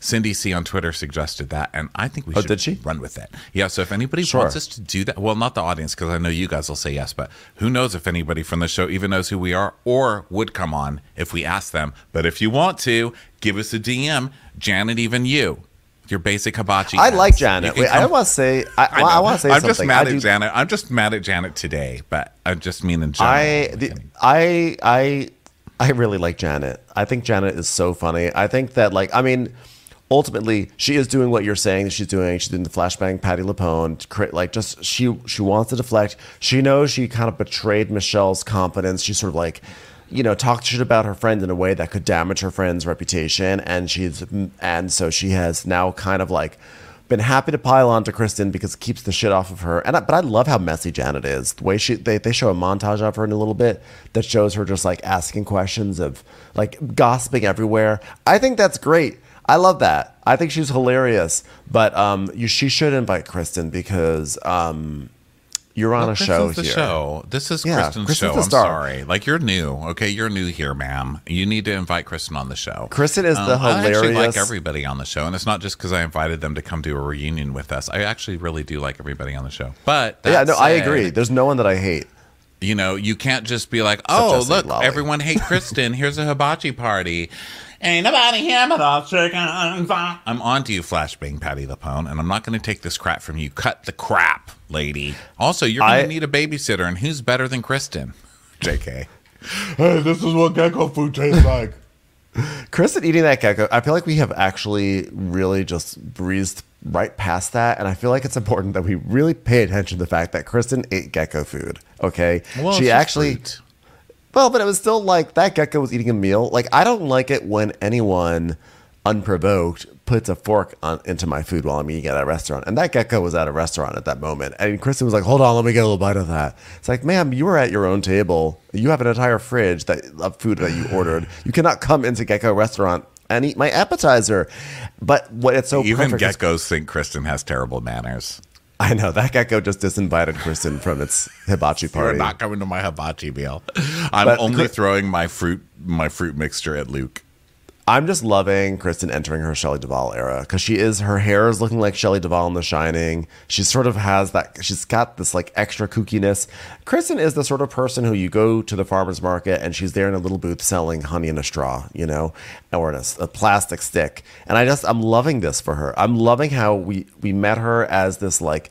Cindy C on Twitter suggested that, and I think we Oh, should did she? run with it. Yeah, so if anybody Sure. wants us to do that, well, not the audience, because I know you guys will say yes, but who knows if anybody from the show even knows who we are or would come on if we ask them. But if you want to, give us a D M, Janet, even you. Your basic hibachi. I ads. like You Janet. can Wait, I come- want to say. I, I, well, I know. want to say I'm something. just mad I at do- Janet. I'm just mad at Janet today, but I just mean in general. I the, I I I really like Janet. I think Janet is so funny. I think that like I mean, ultimately she is doing what you're saying that she's doing. She's doing the flashbang Patty LuPone. cra- Like just she she wants to deflect. She knows she kind of betrayed Michelle's confidence. She sort of like, you know, talked shit about her friend in a way that could damage her friend's reputation, and she's and so she has now kind of like been happy to pile on to Kristen because it keeps the shit off of her. And I, but I love how messy Janet is. The way she they, they show a montage of her in a little bit that shows her just like asking questions of like gossiping everywhere. I think that's great. I love that. I think she's hilarious. But um, you, she should invite Kristen because um, you're on Well, a show Kristen's the here. show. This is Yeah, Kristen's Kristen's show. the I'm star. sorry. Like, you're new. Okay, you're new here, ma'am. You need to invite Kristen on the show. Kristen is the I actually like hilarious- everybody on the show, and it's not just because I invited them to come do a reunion with us. I actually really do like everybody on the show. But that Yeah, no, I said, agree. There's no one that I hate. You know, you can't just be like, oh, as look, Lolly. everyone hate Kristen. Here's a hibachi party. Ain't nobody here but all chicken. I'm on to you, Flashbang Patty LuPone, and I'm not going to take this crap from you. Cut the crap, lady. Also, you're going I- to need a babysitter, and who's better than Kristen? J K. Hey, this is what gecko food tastes like. Kristen eating that gecko, I feel like we have actually really just breezed right past that. And I feel like it's important that we really pay attention to the fact that Kristen ate gecko food. Okay. Well, she it's just actually, fruit. well, but it was still like that gecko was eating a meal. Like, I don't like it when anyone unprovoked puts a fork on, into my food while I'm eating at a restaurant. And that gecko was at a restaurant at that moment. And Kristen was like, hold on, let me get a little bite of that. It's like, ma'am, you were at your own table. You have an entire fridge that of food that you ordered. You cannot come into Gecko restaurant and eat my appetizer. But what it's so Even perfect is- geckos think Kristen has terrible manners. I know that gecko just disinvited Kristen from its hibachi You're party. not coming to my hibachi meal. I'm But only Kri- throwing my fruit my fruit mixture at Luke. I'm just loving Kristen entering her Shelley Duvall era because she is her hair is looking like Shelley Duvall in The Shining. She sort of has that. She's got this like extra kookiness. Kristen is the sort of person who you go to the farmer's market and she's there in a little booth selling honey in a straw, you know, or in a, a plastic stick. And I just I'm loving this for her. I'm loving how we we met her as this like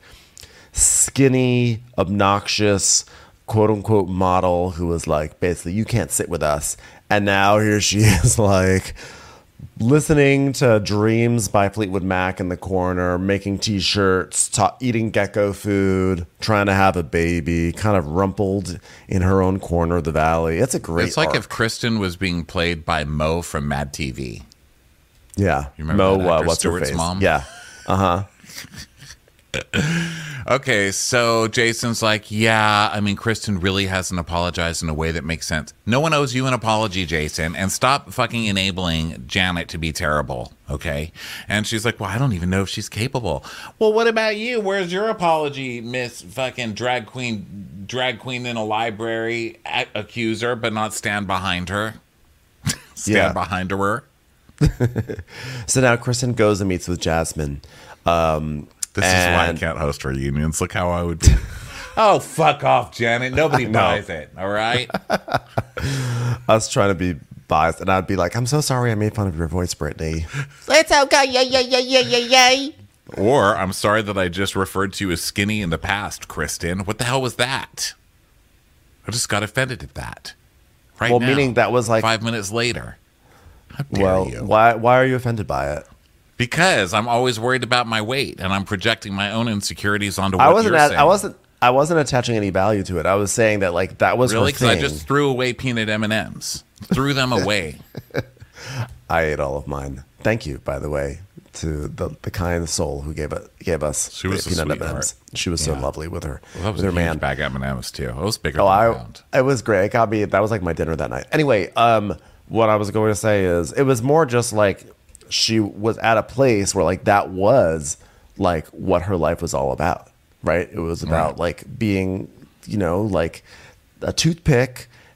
skinny, obnoxious, quote unquote model who was like, basically, you can't sit with us. And now here she is, like, listening to Dreams by Fleetwood Mac in the corner, making t-shirts, ta- eating gecko food, trying to have a baby, kind of rumpled in her own corner of the valley. It's a great It's like arc. if Kristen was being played by Mo from Mad T V. Yeah. You remember Mo, that uh, actor, what's her Stewart's face? mom? Yeah. Uh-huh. Okay, so Jason's like, yeah, I mean, Kristen really hasn't apologized in a way that makes sense. No one owes you an apology, Jason, and stop fucking enabling Janet to be terrible, okay? And she's like, well, I don't even know if she's capable. Well, what about you? Where's your apology, Miss fucking drag queen, drag queen in a library a- accuser, but not stand behind her? stand Yeah. behind her? So now Kristen goes and meets with Jasmine. Um, This is why I and- can't host reunions. Look how I would be. Oh, fuck off, Janet. Nobody know. buys it, all right? I was trying to be biased, and I'd be like, I'm so sorry I made fun of your voice, Brittany. It's okay. Yay, yay, yay, yay, yay, yay. Or I'm sorry that I just referred to you as skinny in the past, Kristen. What the hell was that? I just got offended at that. Right Well, now, meaning that was like- five minutes later. How dare Well, you? why why are you offended by it? Because I'm always worried about my weight, and I'm projecting my own insecurities onto what I wasn't you're at, saying. I wasn't I wasn't attaching any value to it. I was saying that like that was really her because I thing. just threw away peanut M and M's, threw them away. I ate all of mine. Thank you, by the way, to the, the kind soul who gave it gave us She was a peanut sweetheart. M and M's. She was Yeah. so lovely with her Well, that was with a her huge man. bag of M and M's too. It was bigger Oh, than I a pound. it was great. It got me. That was like my dinner that night. Anyway, um, what I was going to say is it was more just like she was at a place where like that was like what her life was all about, right? It was about Right. like being, you know, like a toothpick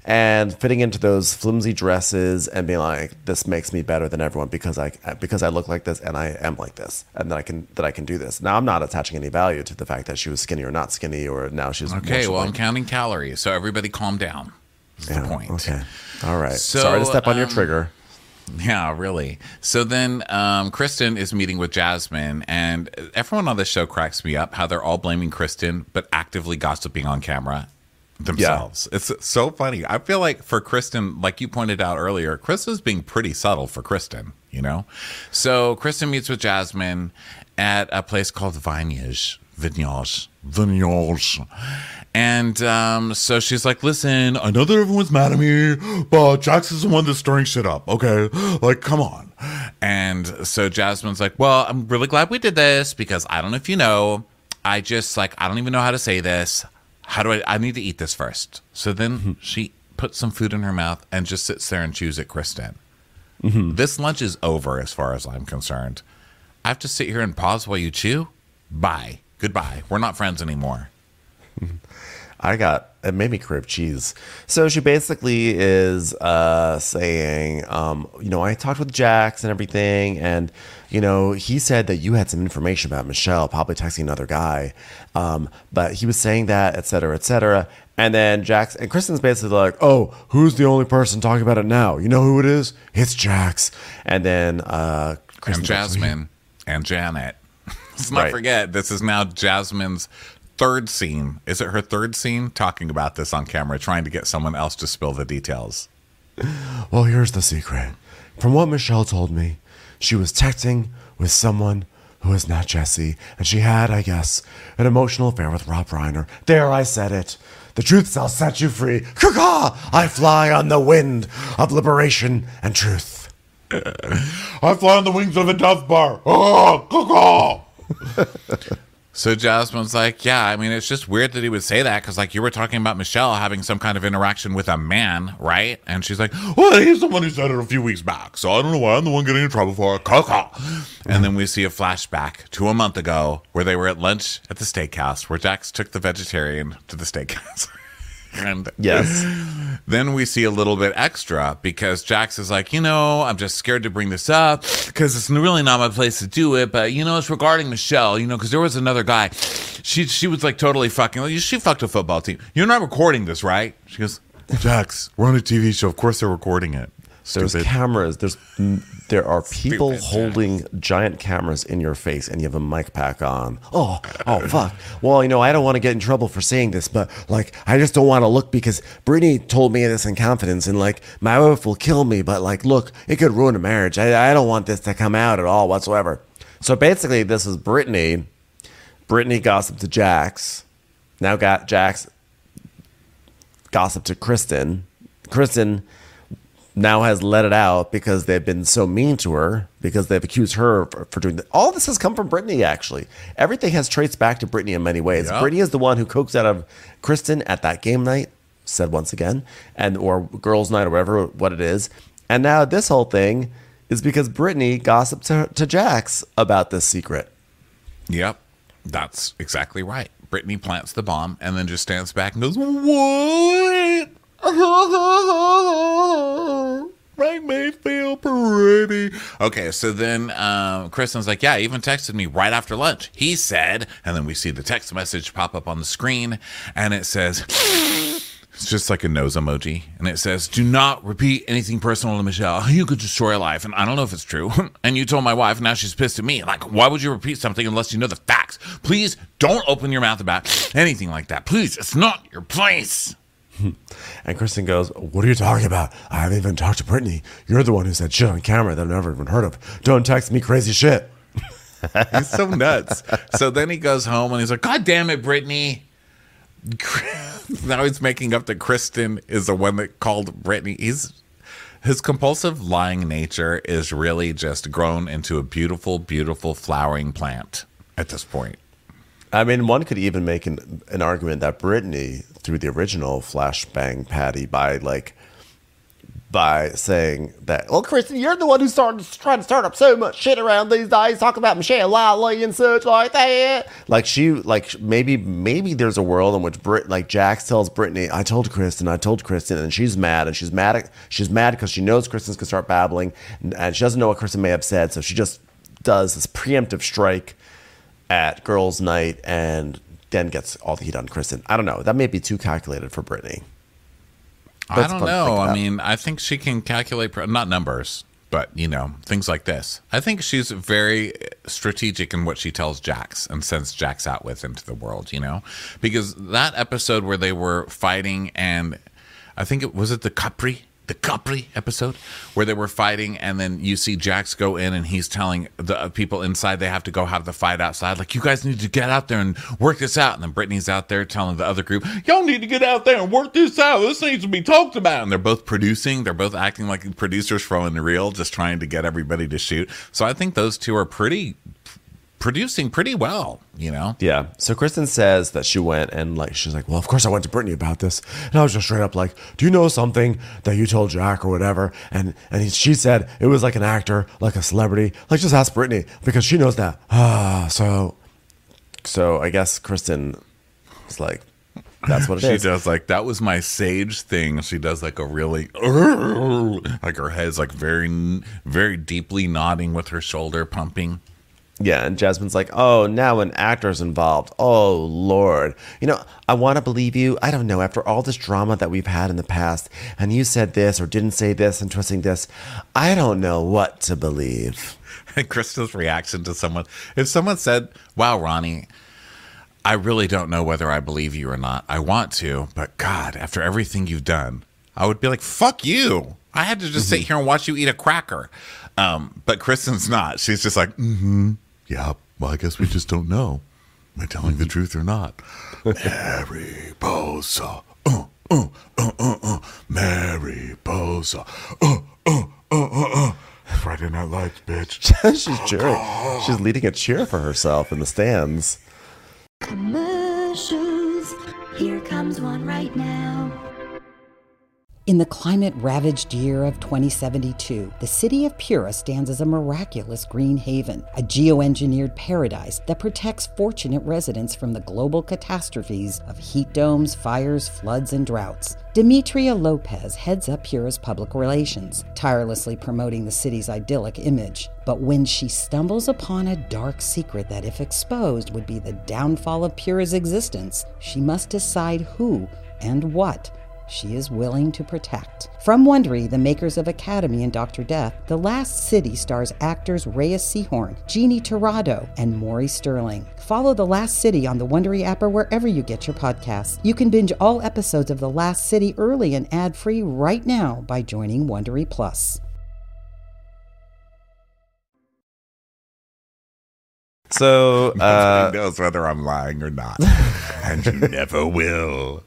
and fitting into those flimsy dresses and being like, this makes me better than everyone because I because I look like this and I am like this and that I can that I can do this. Now I'm not attaching any value to the fact that she was skinny or not skinny or now she's okay. Well, I'm counting calories, so everybody calm down. Is yeah, the point. Okay. All right. So, Sorry to step on your um, trigger. Yeah, really. So then um, Kristen is meeting with Jasmine, and everyone on the show cracks me up how they're all blaming Kristen, but actively gossiping on camera themselves. Yeah. It's so funny. I feel like for Kristen, like you pointed out earlier, Kristen's being pretty subtle for Kristen, you know? So Kristen meets with Jasmine at a place called Vineyage. Vineyage. Vineyage. And um, so she's like, listen, I know that everyone's mad at me, but Jax is the one that's stirring shit up, okay? Like, come on. And so Jasmine's like, well, I'm really glad we did this because I don't know if you know, I just, like, I don't even know how to say this. How do I, I need to eat this first. So then mm-hmm. she puts some food in her mouth and just sits there and chews at Kristen. Mm-hmm. This lunch is over as far as I'm concerned. I have to sit here and pause while you chew? Bye. Goodbye. We're not friends anymore. I got, it made me crave cheese. So she basically is uh, saying, um, you know, I talked with Jax and everything, and, you know, he said that you had some information about Michelle, probably texting another guy. Um, but he was saying that, et cetera, et cetera. And then Jax, and Kristen's basically like, oh, who's the only person talking about it now? You know who it is? It's Jax. And then uh, Kristen. And Jasmine and Janet. Let's not right. forget, this is now Jasmine's third scene. Is it her third scene? Talking about this on camera, trying to get someone else to spill the details. Well, here's the secret. From what Michelle told me, she was texting with someone who is not Jesse, and she had, I guess, an emotional affair with Rob Reiner. There, I said it. The truth shall set you free. Caw-caw! I fly on the wind of liberation and truth. I fly on the wings of a Duff bar. Oh, caw-caw! So Jasmine's like, yeah, I mean, it's just weird that he would say that because, like, you were talking about Michelle having some kind of interaction with a man, right? And she's like, well, he's the one who said it a few weeks back, so I don't know why I'm the one getting in trouble for it. Caw-caw. And then we see a flashback to a month ago where they were at lunch at the steakhouse where Jax took the vegetarian to the steakhouse. And yes. Then we see a little bit extra because Jax is like, you know, I'm just scared to bring this up because it's really not my place to do it. But, you know, it's regarding Michelle, you know, because there was another guy. She she was like totally fucking, she fucked a football team. You're not recording this, right? She goes, Jax, we're on a T V show. Of course they're recording it. Stupid. There's cameras. There's there are people Stupid, holding Jax. giant cameras in your face, and you have a mic pack on. Oh, oh, fuck. Well, you know, I don't want to get in trouble for saying this, but like, I just don't want to look because Brittany told me this in confidence, and like, my wife will kill me. But like, look, it could ruin a marriage. I, I don't want this to come out at all whatsoever. So basically, this is Brittany. Brittany gossiped to Jax. Now got Jax gossiped to Kristen. Kristen now has let it out because they've been so mean to her, because they've accused her for, for doing that. All this has come from Brittany, actually. Everything has traced back to Brittany in many ways. Yep. Brittany is the one who coaxed out of Kristen at that game night, said once again, and or girls' night or whatever, what it is. And now this whole thing is because Brittany gossiped to, to Jax about this secret. Yep, that's exactly right. Brittany plants the bomb and then just stands back and goes, what? Make me feel pretty. Okay, so then um, Kristen's like, yeah, he even texted me right after lunch. He said, and then we see the text message pop up on the screen, and it says, it's just like a nose emoji, and it says, do not repeat anything personal to Michelle. You could destroy a life, and I don't know if it's true. And you told my wife, now she's pissed at me. Like, why would you repeat something unless you know the facts? Please don't open your mouth about anything like that. Please, it's not your place. And Kristen goes, what are you talking about? I haven't even talked to Brittany. You're the one who said shit on camera that I've never even heard of. Don't text me crazy shit. He's so nuts. So then he goes home and he's like, God damn it, Brittany. Now he's making up that Kristen is the one that called Brittany. He's his compulsive lying nature is really just grown into a beautiful, beautiful flowering plant at this point. I mean, one could even make an, an argument that Brittany, through the original Flashbang Patty, by like by saying that, well, Kristen, you're the one who's starting to trying to start up so much shit around these days, talking about Michelle Wiley and such like that. Like she, like maybe, maybe there's a world in which Brit, like Jax tells Brittany, I told Kristen, I told Kristen, and she's mad, and she's mad, at, she's mad because she knows Kristen's gonna start babbling, and, and she doesn't know what Kristen may have said, so she just does this preemptive strike at girls' night, and then gets all the heat on Kristen. I don't know. That may be too calculated for Brittany. I don't know. I mean, I think she can calculate, not numbers, but, you know, things like this. I think she's very strategic in what she tells Jax and sends Jax out with into the world, you know? Because that episode where they were fighting and I think it was it the Capri? The Capri episode where they were fighting, and then you see Jax go in and he's telling the people inside they have to go have the fight outside. Like, you guys need to get out there and work this out. And then Brittany's out there telling the other group, y'all need to get out there and work this out. This needs to be talked about. And they're both producing. They're both acting like producers for Unreal, just trying to get everybody to shoot. So I think those two are pretty producing pretty well, you know? Yeah. So Kristen says that she went and like, she's like, well, of course I went to Brittany about this. And I was just straight up like, do you know something that you told Jack or whatever? And and he, she said it was like an actor, like a celebrity. Like, just ask Brittany because she knows that. Ah, so, so I guess Kristen is like, that's what it she is. She does like, that was my sage thing. She does like a really, like her head's like very, very deeply nodding with her shoulder pumping. Yeah, and Jasmine's like, oh, now an actor's involved. Oh, Lord. You know, I want to believe you. I don't know. After all this drama that we've had in the past, and you said this or didn't say this and twisting this, I don't know what to believe. And Kristen's reaction to someone, if someone said, wow, Ronnie, I really don't know whether I believe you or not. I want to, but God, after everything you've done, I would be like, fuck you. I had to just mm-hmm. sit here and watch you eat a cracker. Um, but Kristen's not. She's just like, mm-hmm. Yeah, well, I guess we just don't know. Am I telling the truth or not? Mariposa. Uh, uh, uh, uh, uh. Mariposa. Uh, uh, uh, uh, uh. Friday Night Lights, bitch. She's cheering. She's leading a cheer for herself in the stands. Commercials. Here comes one right now. In the climate-ravaged year of twenty seventy-two, the city of Pura stands as a miraculous green haven, a geoengineered paradise that protects fortunate residents from the global catastrophes of heat domes, fires, floods, and droughts. Demetria Lopez heads up Pura's public relations, tirelessly promoting the city's idyllic image. But when she stumbles upon a dark secret that, if exposed, would be the downfall of Pura's existence, she must decide who and what she is willing to protect. From Wondery, the makers of Academy and Doctor Death, The Last City stars actors Reyes Sehorn, Jeannie Torrado, and Maury Sterling. Follow The Last City on the Wondery app or wherever you get your podcasts. You can binge all episodes of The Last City early and ad-free right now by joining Wondery Plus. So, uh... nobody knows whether I'm lying or not. And you never will.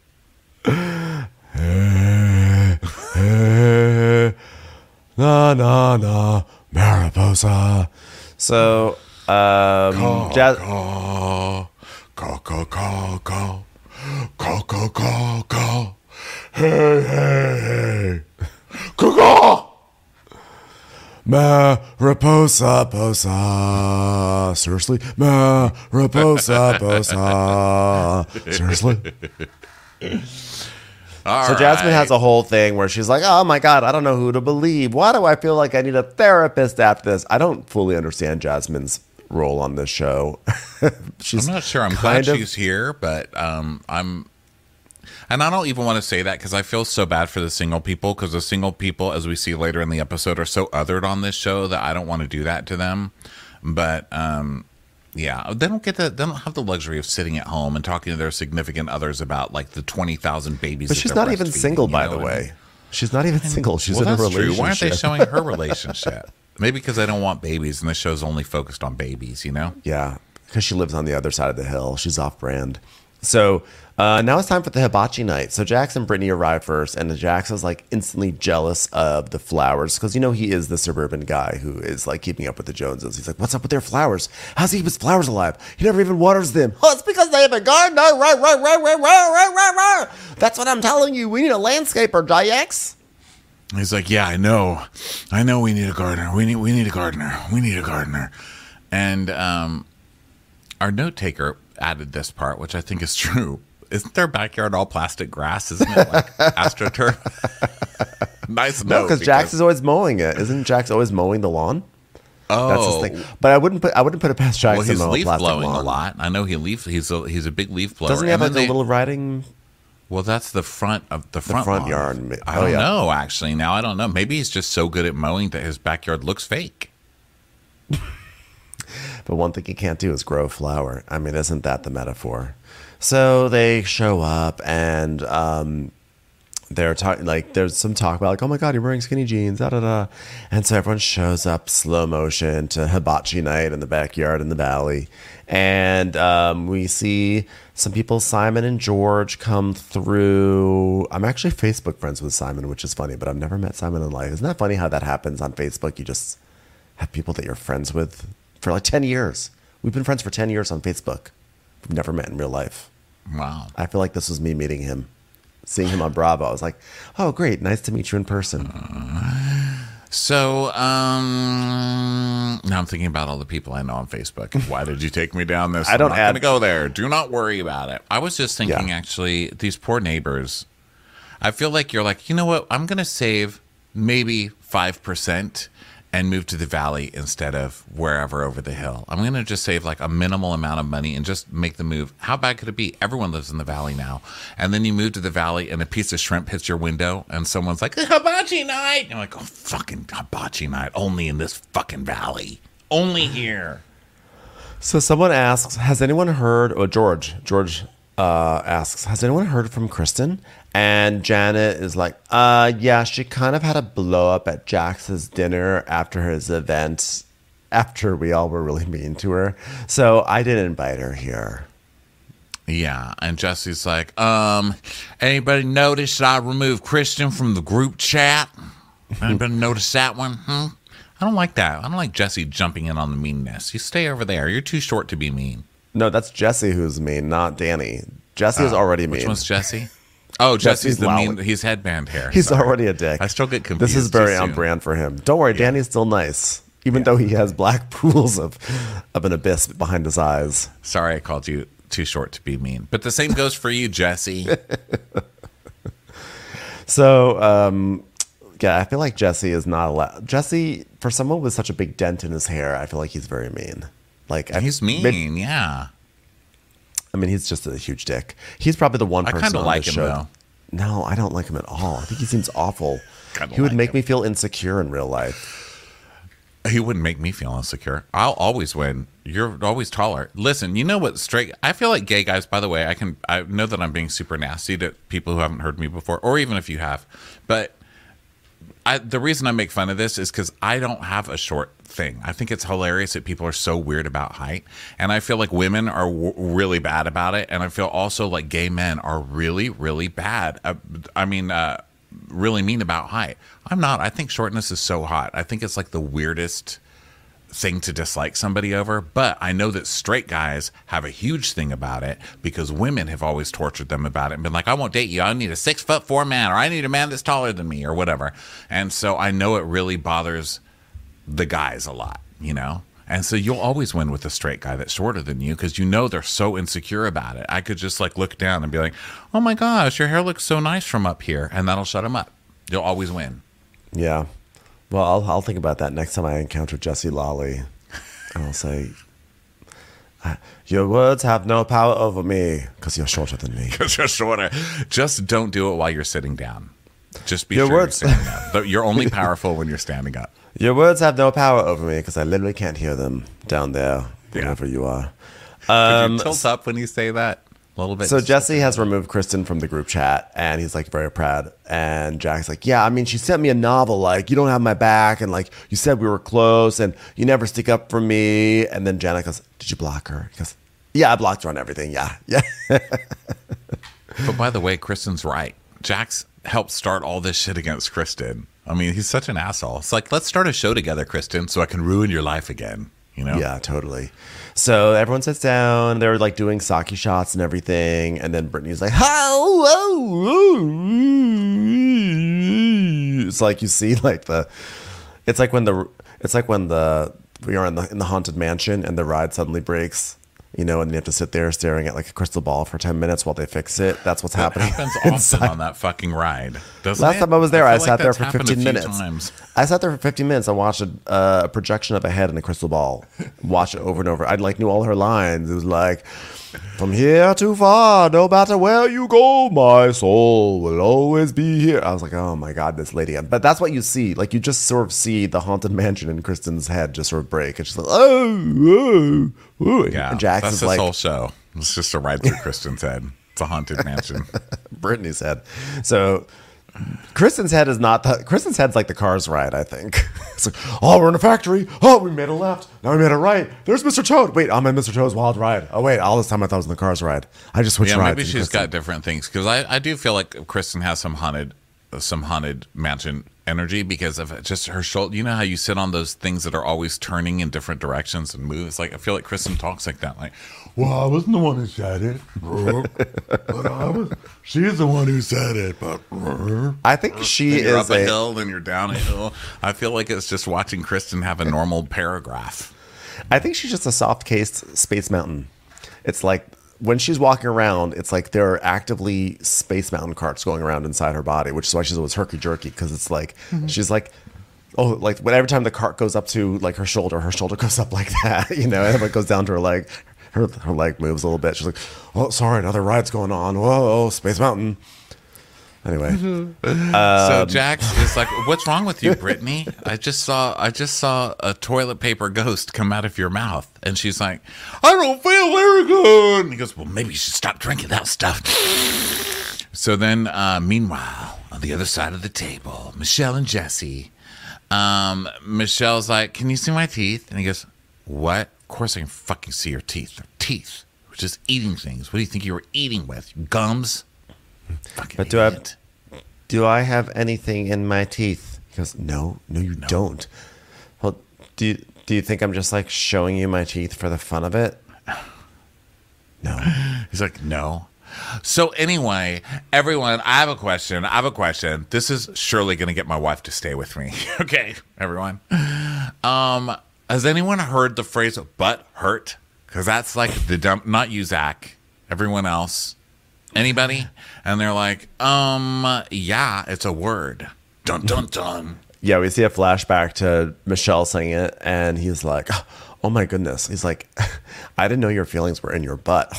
Na na na Mariposa. So, um, call, Jas- call, call, call, call, call, call, call, call, call. Hey, hey, hey, call, call. Mariposa, posa. Seriously, Mariposa, posa. Seriously. All so Jasmine right. has a whole thing where she's like, oh my God, I don't know who to believe. Why do I feel like I need a therapist after this? I don't fully understand Jasmine's role on this show. she's I'm not sure. I'm glad of, she's here, but um, I'm, and I don't even want to say that because I feel so bad for the single people, because the single people, as we see later in the episode, are so othered on this show that I don't want to do that to them. But um, yeah, they don't get the, they don't have the luxury of sitting at home and talking to their significant others about like the twenty thousand babies. But that she's they're not even breastfeeding, single, by you know? the way. She's not even single. She's well, in a that's relationship. true. Why aren't they showing her relationship? Maybe because they don't want babies, and the show's only focused on babies. You know? Yeah, because she lives on the other side of the hill. She's off-brand. So uh, now it's time for the hibachi night. So Jax and Brittany arrive first, and Jax is like instantly jealous of the flowers because, you know, he is the suburban guy who is like keeping up with the Joneses. He's like, what's up with their flowers? How's he keep his flowers alive? He never even waters them. Oh, it's because they have a garden. Oh, right, right, right, right, right, right, right, right. That's what I'm telling you. We need a landscaper, Jax. He's like, yeah, I know. I know we need a gardener. We need we need a gardener. We need a gardener. And um, our note taker added this part, which I think is true. Isn't their backyard all plastic grass? Isn't it like AstroTurf? Nice No, note. because Jax is always mowing it. Isn't Jax always mowing the lawn? Oh, that's his thing. But I wouldn't put I wouldn't put it past Jax well, to he's mow a leaf plastic blowing lawn. a lot. I know he leaf. He's a he's a big leaf blower. Doesn't he have And like then a they- little riding? Well, that's the front of the front, front lawn. yard. I Oh, don't yeah. know. Actually, now I don't know. Maybe he's just so good at mowing that his backyard looks fake. But one thing he can't do is grow a flower. I mean, isn't that the metaphor? So they show up and um, they're talking like there's some talk about like, oh my god, you're wearing skinny jeans, da da da. And so everyone shows up slow motion to hibachi night in the backyard in the valley, and um, we see some people, Simon and George, come through. I'm actually Facebook friends with Simon, which is funny, but I've never met Simon in life. Isn't that funny how that happens on Facebook? You just have people that you're friends with for like ten years. We've been friends for ten years on Facebook. We've never met in real life. Wow. I feel like this was me meeting him, seeing him on Bravo. I was like, oh, great. Nice to meet you in person. So um, now I'm thinking about all the people I know on Facebook. Why did you take me down this? I don't I'm not add- going to go there. Do not worry about it. I was just thinking, Yeah. actually, these poor neighbors. I feel like you're like, you know what? I'm going to save maybe five percent and move to the valley instead of wherever over the hill. I'm going to just save like a minimal amount of money and just make the move. How bad could it be? Everyone lives in the valley now. And then you move to the valley and a piece of shrimp hits your window and someone's like, hibachi night. And you're like, oh, fucking hibachi night. Only in this fucking valley. Only here. So someone asks, has anyone heard, or George, George uh, asks, has anyone heard from Kristen? And Janet is like, uh, yeah, she kind of had a blow up at Jax's dinner after his event, after we all were really mean to her. So I didn't invite her here. Yeah, and Jesse's like, um, anybody notice I removed Kristen from the group chat? Anybody notice that one? Hmm? I don't like that. I don't like Jesse jumping in on the meanness. You stay over there. You're too short to be mean. No, that's Jesse who's mean, not Danny. Jesse is Oh, already mean. Which one's Jesse? Oh, Jesse's Jesse's the loud. mean. He's headband hair. He's Sorry. already a dick. I still get confused. This is very too on soon. brand for him. Don't worry, Danny's still nice, even though he has black pools of, of an abyss behind his eyes. Sorry, I called you too short to be mean. But the same goes for you, Jesse. So, um, yeah, I feel like Jesse is not allowed. Jesse, for someone with such a big dent in his hair, I feel like he's very mean. Like I- He's mean, maybe- yeah. I mean, he's just a huge dick. He's probably the one I person kinda on like this him, show. though. No, I don't like him at all. I think he seems awful. Kinda He would like make him. me feel insecure in real life. He wouldn't make me feel insecure. I'll always win. You're always taller. Listen, you know what straight I feel like gay guys, by the way, I can I know that I'm being super nasty to people who haven't heard me before, or even if you have. But I the reason I make fun of this is because I don't have a short thing. I think it's hilarious that people are so weird about height. And I feel like women are w- really bad about it. And I feel also like gay men are really, really bad. Uh, I mean, uh, really mean about height. I'm not. I think shortness is so hot. I think it's like the weirdest thing to dislike somebody over. But I know that straight guys have a huge thing about it because women have always tortured them about it and been like, I won't date you. I need a six foot four man, or I need a man that's taller than me, or whatever. And so I know it really bothers the guys a lot, you know? And so you'll always win with a straight guy that's shorter than you because you know they're so insecure about it. I could just like look down and be like, oh my gosh, your hair looks so nice from up here. And that'll shut them up. You'll always win. Yeah. Well, I'll, I'll think about that next time I encounter Jesse Lawley. And I'll say, your words have no power over me because you're shorter than me. Because you're shorter. Just don't do it while you're sitting down. Just be Your sure words- you're standing up. Though You're only powerful when you're standing up. Your words have no power over me because I literally can't hear them down there, wherever you are. Could Um, you tilt up when you say that a little bit? So Jesse has removed Kristen from the group chat, and he's like very proud. And Jack's like, "Yeah, I mean, she sent me a novel. Like, you don't have my back, and like you said we were close, and you never stick up for me." And then Janet goes, "Did you block her?" He goes, "Yeah, I blocked her on everything. Yeah, yeah." But by the way, Kristen's right. Jax helped start all this shit against Kristen. I mean, he's such an asshole. It's like, let's start a show together, Kristen, so I can ruin your life again. You know? Yeah, totally. So everyone sits down. They're like doing sake shots and everything. And then Brittany's like, "How?" it's like you see like the, it's like when the, it's like when the we are in the in the haunted mansion and the ride suddenly breaks. You know, and you have to sit there staring at like a crystal ball for ten minutes while they fix it. That's what's That happening. happens often inside. on that fucking ride. Doesn't Last it? time I was there, I, feel sat like there that's for happened a fifteen few minutes. times. I sat there for fifteen minutes. I watched a, uh, a projection of a head in a crystal ball. Watched it over and over. I like knew all her lines. It was like, "From here to far, no matter where you go, my soul will always be here." I was like, "Oh my god, this lady!" But that's what you see. Like you just sort of see the haunted mansion in Kristen's head just sort of break. It's just like, oh, oh, oh. Yeah, And Jax that's is this like, whole show. It's just a ride through Kristen's head. It's a haunted mansion. Brittany's head. So Kristen's head is not the Kristen's head's like the Cars ride, I think. It's like, oh, we're in a factory. Oh, we made a left. Now we made a right. There's Mister Toad. Wait, I'm in Mister Toad's wild ride. Oh wait, all this time I thought it was in the Cars ride. I just switched Yeah, rides. maybe in she's Kristen. got different things because I, I do feel like Kristen has some haunted some haunted mansion energy because of just her shoulder. You know how you sit on those things that are always turning in different directions and move. It's like I feel like Kristen talks like that. Like, Well, I wasn't the one who said it, but I was. She's the one who said it, but I think she then you're is up a a- hill, then you're down a hill. I feel like it's just watching Kristen have a normal paragraph. I think she's just a soft-cased Space Mountain. It's like when she's walking around, it's like there are actively Space Mountain carts going around inside her body, which is why she's always herky-jerky, because it's like, Mhm. she's like, oh, like when every time the cart goes up to like her shoulder, her shoulder goes up like that, you know, and when it goes down to her leg, her, her leg moves a little bit. She's like, oh, sorry, another ride's going on. Whoa, Space Mountain. Anyway. Mm-hmm. so Um, Jax is like, "What's wrong with you, Brittany? I just saw, I just saw a toilet paper ghost come out of your mouth." And she's like, "I don't feel very good." And he goes, "Well, maybe you should stop drinking that stuff." So then, uh, meanwhile, on the other side of the table, Michelle and Jesse. Um, Michelle's like, "Can you see my teeth?" And he goes, "What? Of course I can fucking see your teeth. They're teeth. We're just eating things. What do you think you were eating with? Gums?" But do I do I have anything in my teeth? He goes, no, no, you don't. Well, do you, do you think I'm just like showing you my teeth for the fun of it? No. He's like, no. So anyway, everyone, I have a question. I have a question. This is surely going to get my wife to stay with me. Okay, everyone. Um, has anyone heard the phrase "butt hurt"? Because that's like the dump. Not you, Zach. Everyone else. Anybody? And they're like, um, yeah, it's a word. Dun dun dun. Yeah, we see a flashback to Michelle saying it, and he's like, oh my goodness. He's like, I didn't know your feelings were in your butt.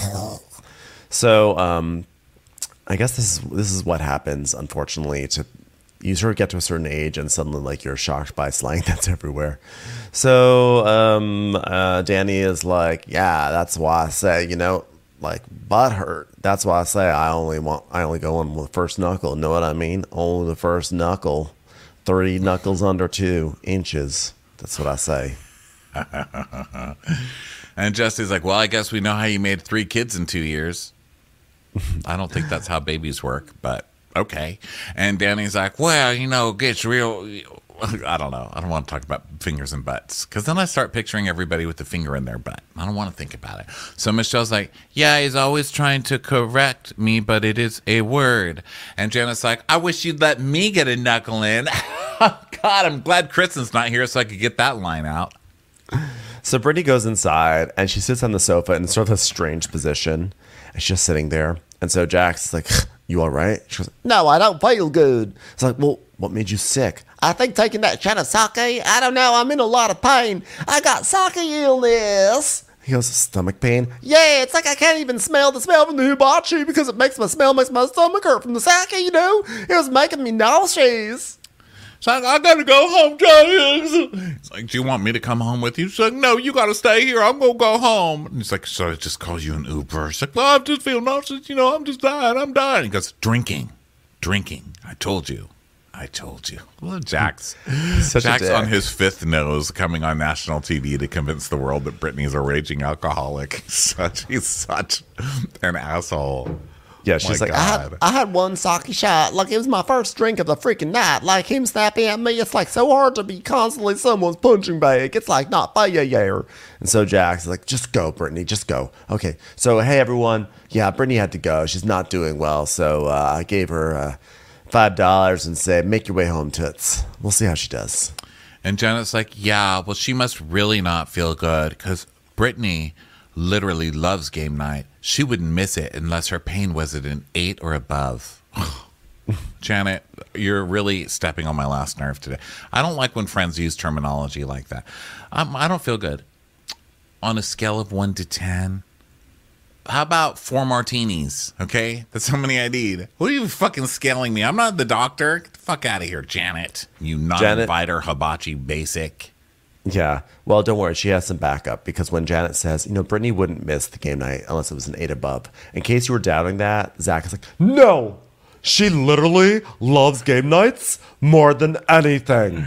So um, I guess this is this is what happens, unfortunately, to you sort of get to a certain age and suddenly like you're shocked by slang that's everywhere. So um, uh, Danny is like, yeah, that's why I say, you know, like butt hurt. That's why I say I only want I only go on with the first knuckle. Know what I mean? Only the first knuckle. Three knuckles under two inches. That's what I say. And Jesse's like, well, I guess we know how you made three kids in two years. I don't think that's how babies work, but okay. And Danny's like, well, you know, it gets real. I don't know. I don't want to talk about fingers and butts because then I start picturing everybody with the finger in their butt. I don't want to think about it. So Michelle's like, yeah, he's always trying to correct me, but it is a word. And Janet's like, I wish you'd let me get a knuckle in. God, I'm glad Kristen's not here so I could get that line out. So Brittany goes inside and she sits on the sofa in sort of a strange position. And she's just sitting there. And so Jax is like, you all right? She goes, No, I don't feel good. it's like, well, what made you sick? I think taking that shot of sake, I don't know, I'm in a lot of pain. I got sake illness. He goes, stomach pain? Yeah, it's like I can't even smell the smell from the hibachi because it makes my smell, makes my stomach hurt from the sake, you know? It was making me nauseous. She's like, I gotta go home, James. He's like, do you want me to come home with you? She's like, no, you gotta stay here. I'm gonna go home. And he's like, so I just call you an Uber. She's like, well, I just feel nauseous. You know, I'm just dying. I'm dying. He goes, drinking, drinking. I told you. I told you. Well, Jax. Such a Jax dick. on his fifth nose coming on national T V to convince the world that Brittany's a raging alcoholic. Such, he's such an asshole. Yeah, My she's like, I had, I had one sake shot. Like, it was my first drink of the freaking night. Like, him snapping at me. It's like so hard to be constantly someone's punching bag. It's like not fair. And so Jax is like, just go, Brittany, just go. Okay, so hey, everyone. Yeah, Brittany had to go. She's not doing well. So uh, I gave her uh, five dollars and say, make your way home, Toots. We'll see how she does. And Janet's like, yeah, well, she must really not feel good because Brittany literally loves game night. She wouldn't miss it unless her pain was at an eight or above. Janet, you're really stepping on my last nerve today. I don't like when friends use terminology like that. Um, I don't feel good. On a scale of one to ten, how about four martinis? Okay, that's how many I need. What are you fucking scaling me? I'm not the doctor. Get the fuck out of here, Janet. You non-inviter hibachi basic. Yeah. Well, don't worry. She has some backup because when Janet says, you know, Brittany wouldn't miss the game night unless it was an eight above. In case you were doubting that, Zach is like, no, she literally loves game nights more than anything.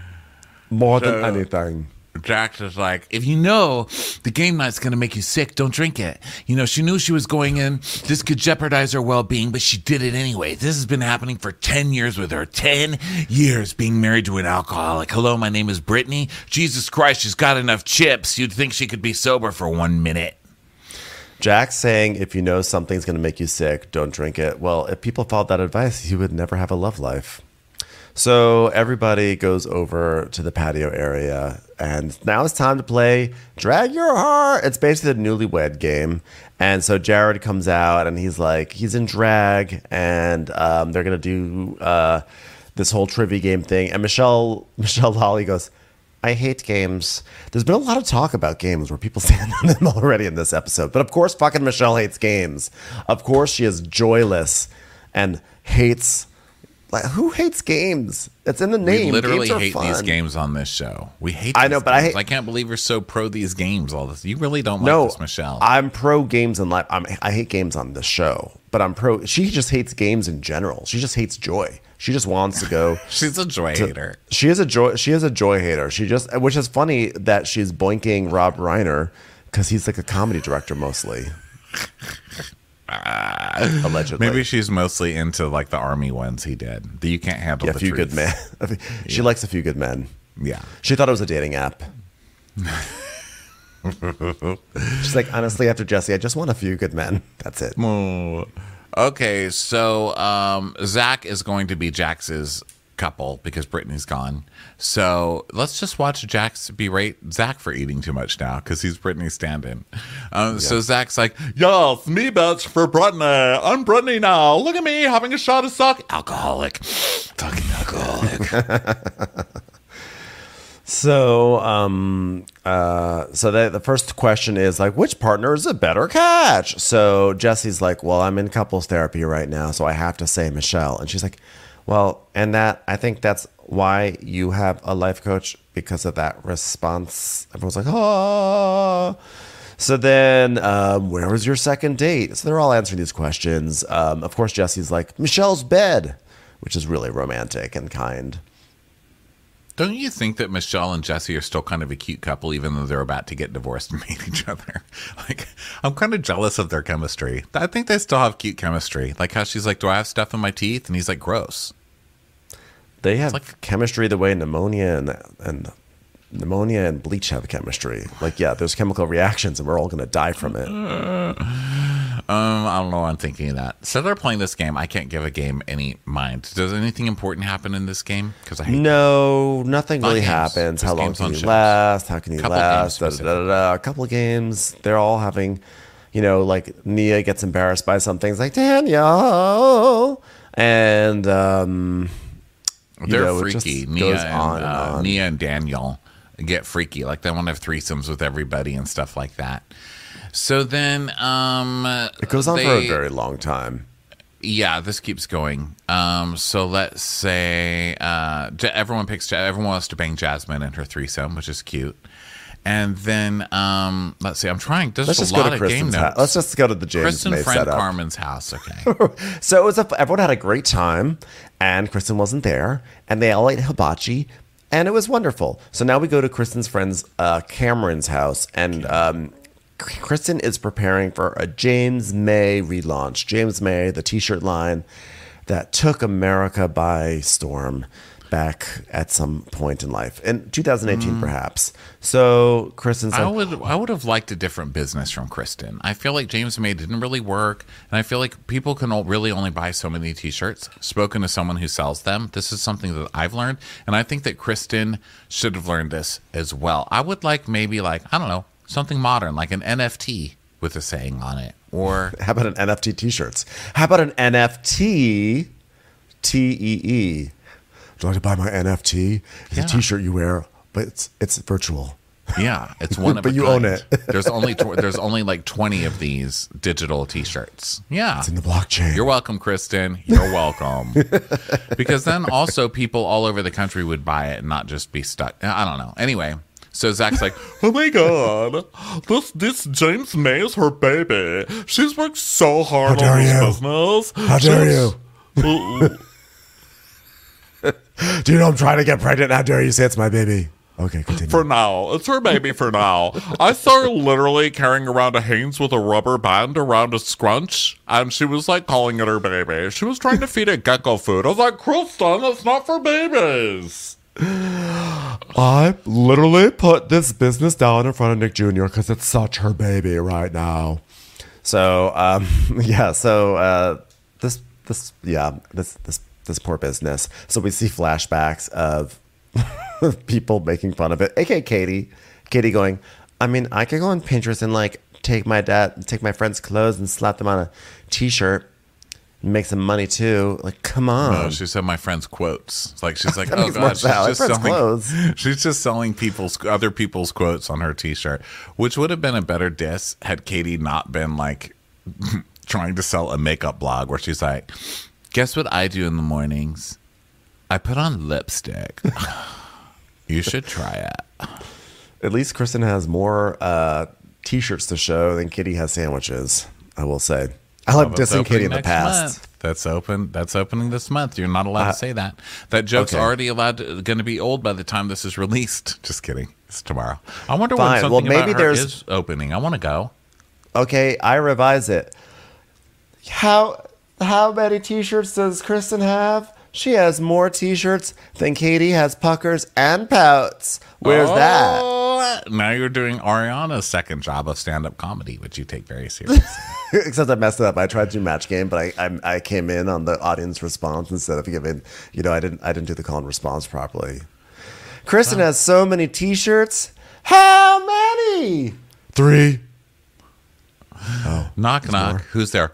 More So- than anything. Jax is like, if you know the game night's going to make you sick, don't drink it. You know, she knew she was going in. This could jeopardize her well-being, but she did it anyway. This has been happening for ten years with her. ten years being married to an alcoholic. Hello, my name is Brittany. Jesus Christ, she's got enough chips. You'd think she could be sober for one minute. Jack's saying, if you know something's going to make you sick, don't drink it. Well, if people followed that advice, you would never have a love life. So everybody goes over to the patio area, and now it's time to play Drag Your Heart. It's basically the newlywed game. And so Jared comes out, and he's like, he's in drag, and um, they're going to do uh, this whole trivia game thing. And Michelle, Michelle Lawley goes, I hate games. There's been a lot of talk about games where people stand on them already in this episode. But of course, fucking Michelle hates games. Of course, she is joyless and hates... Like, who hates games? It's in the name. We literally games are hate fun. these games on this show. We hate I these know, but I games. hate- I can't believe you're so pro these games all this. You really don't like No, this, Michelle. I'm pro games in life. I'm, I hate games on this show, but I'm pro. She just hates games in general. She just hates joy. She just wants to go. She's a joy to- hater. She is a joy. She is a joy hater. She just, which is funny that she's boinking Rob Reiner because he's like a comedy director mostly. Allegedly. Maybe she's mostly into like the army ones he did. The You Can't Handle Yeah, a the few Truth. good men. She Yeah. likes a few good men. Yeah. She thought it was a dating app. She's like, honestly, after Jesse, I just want a few good men. That's it. Okay, so um, Zach is going to be Jax's couple because Brittany's gone. So let's just watch Jax berate Zach for eating too much now because he's Brittany's stand-in. Um, So Zach's like, yes, me bets for Brittany. I'm Brittany now. Look at me having a shot of suck. Alcoholic. Fucking alcoholic. So, um, uh, so the, the first question is like, which partner is a better catch? So Jesse's like, well, I'm in couples therapy right now, so I have to say Michelle. And she's like, well, and that, I think that's why you have a life coach, because of that response. Everyone's like, oh. So then, um, where was your second date? So they're all answering these questions. Um, of course, Jesse's like, Michelle's bed, which is really romantic and kind. Don't you think that Michelle and Jesse are still kind of a cute couple, even though they're about to get divorced and meet each other? Like, I'm kind of jealous of their chemistry. I think they still have cute chemistry. Like how she's like, do I have stuff in my teeth? And he's like, gross. They have like chemistry the way pneumonia and and pneumonia and bleach have chemistry. Like, yeah, there's chemical reactions, and we're all going to die from it. Um, I don't know why I'm thinking of that. So they're playing this game. I can't give a game any mind. Does anything important happen in this game? Because I hate No, nothing Fun really games. happens. Just How long games can on you shows. last? How can you Couple last? games Da, da, da, da, da. A couple of games. They're all having, you know, like Nia gets embarrassed by some things, like Danielle, and um, you They're know, it just freaky. Nia goes and, on and uh, on. Nia and Daniel get freaky. Like they want to have threesomes with everybody and stuff like that. So then, um, It goes on they- for a very long time. Yeah, this keeps going. Um, so let's say uh, J- everyone picks. Everyone wants to bang Jasmine in her threesome, which is cute. And then um, let's see. I'm trying. There's Let's a just go lot to of game Kristen's notes. house. Let's just go to the James Kristen May friend setup. Carmen's house. Okay. So it was a, everyone had a great time, and Kristen wasn't there, and they all ate hibachi, and it was wonderful. So now we go to Kristen's friend's uh, Cameron's house, and um, Kristen is preparing for a James May relaunch. James May, the T-shirt line that took America by storm. back at some point in life in two thousand eighteen, mm. perhaps. So Kristen's like, I would I would have liked a different business from Kristen. I feel like James May didn't really work, and I feel like people can really only buy so many T-shirts. Spoken to someone who sells them, this is something that I've learned, and I think that Kristen should have learned this as well. I would like maybe like I don't know something modern, like an N F T with a saying on it, or how about an N F T T-shirts? How about an N F T T E E? Would you like to buy my N F T? It's yeah. a T-shirt you wear, but it's it's virtual. Yeah, it's one of but a you kind. own it. There's only tw- there's only like twenty of these digital T-shirts. Yeah, it's in the blockchain. You're welcome, Kristen. You're welcome. Because then also people all over the country would buy it and not just be stuck. I don't know. Anyway, so Zach's like, oh my god, this this James May is her baby. She's worked so hard on this business. How dare She's- you? Do you know I'm trying to get pregnant? How dare you say it's my baby? Okay, continue. For now. It's her baby for now. I saw her literally carrying around a Hanes with a rubber band around a scrunch, and she was like calling it her baby. She was trying to feed it gecko food. I was like, Kristen, that's not for babies. I literally put this business down in front of Nick Junior because it's such her baby right now. So, um, yeah, so uh, this, this, yeah, this, this, this poor business. So we see flashbacks of people making fun of it, aka Katie. Katie going, I mean, I could go on Pinterest and like take my dad, take my friend's clothes and slap them on a T-shirt, and make some money too. Like, come on. No, she said my friend's quotes. It's like she's like, That oh makes more god, she's sense. just My friend's selling. clothes. She's just selling people's other people's quotes on her T-shirt, which would have been a better diss had Katie not been like trying to sell a makeup blog where she's like, guess what I do in the mornings? I put on lipstick. You should try it. At least Kristen has more uh, T-shirts to show than Kitty has sandwiches, I will say. I like Oh, that's dissing Kitty in opening the next past. month. That's open. That's opening this month. You're not allowed Uh, to say that. That joke's okay. already allowed to, going to be old by the time this is released. Just kidding. It's tomorrow. I wonder Fine. when Well, something maybe about her there's- is opening. I want to go. Okay, I revise it. How how many T-shirts does Kristen have? She has more T-shirts than Katie has puckers and pouts. Where's that? Oh, now you're doing Ariana's second job of stand-up comedy, which you take very seriously. Except I messed it up. I tried to do match game, but I, I I came in on the audience response instead of giving. You know, I didn't I didn't do the call and response properly. Kristen has so many T-shirts. How many? Three. Oh, knock knock. more. Who's there?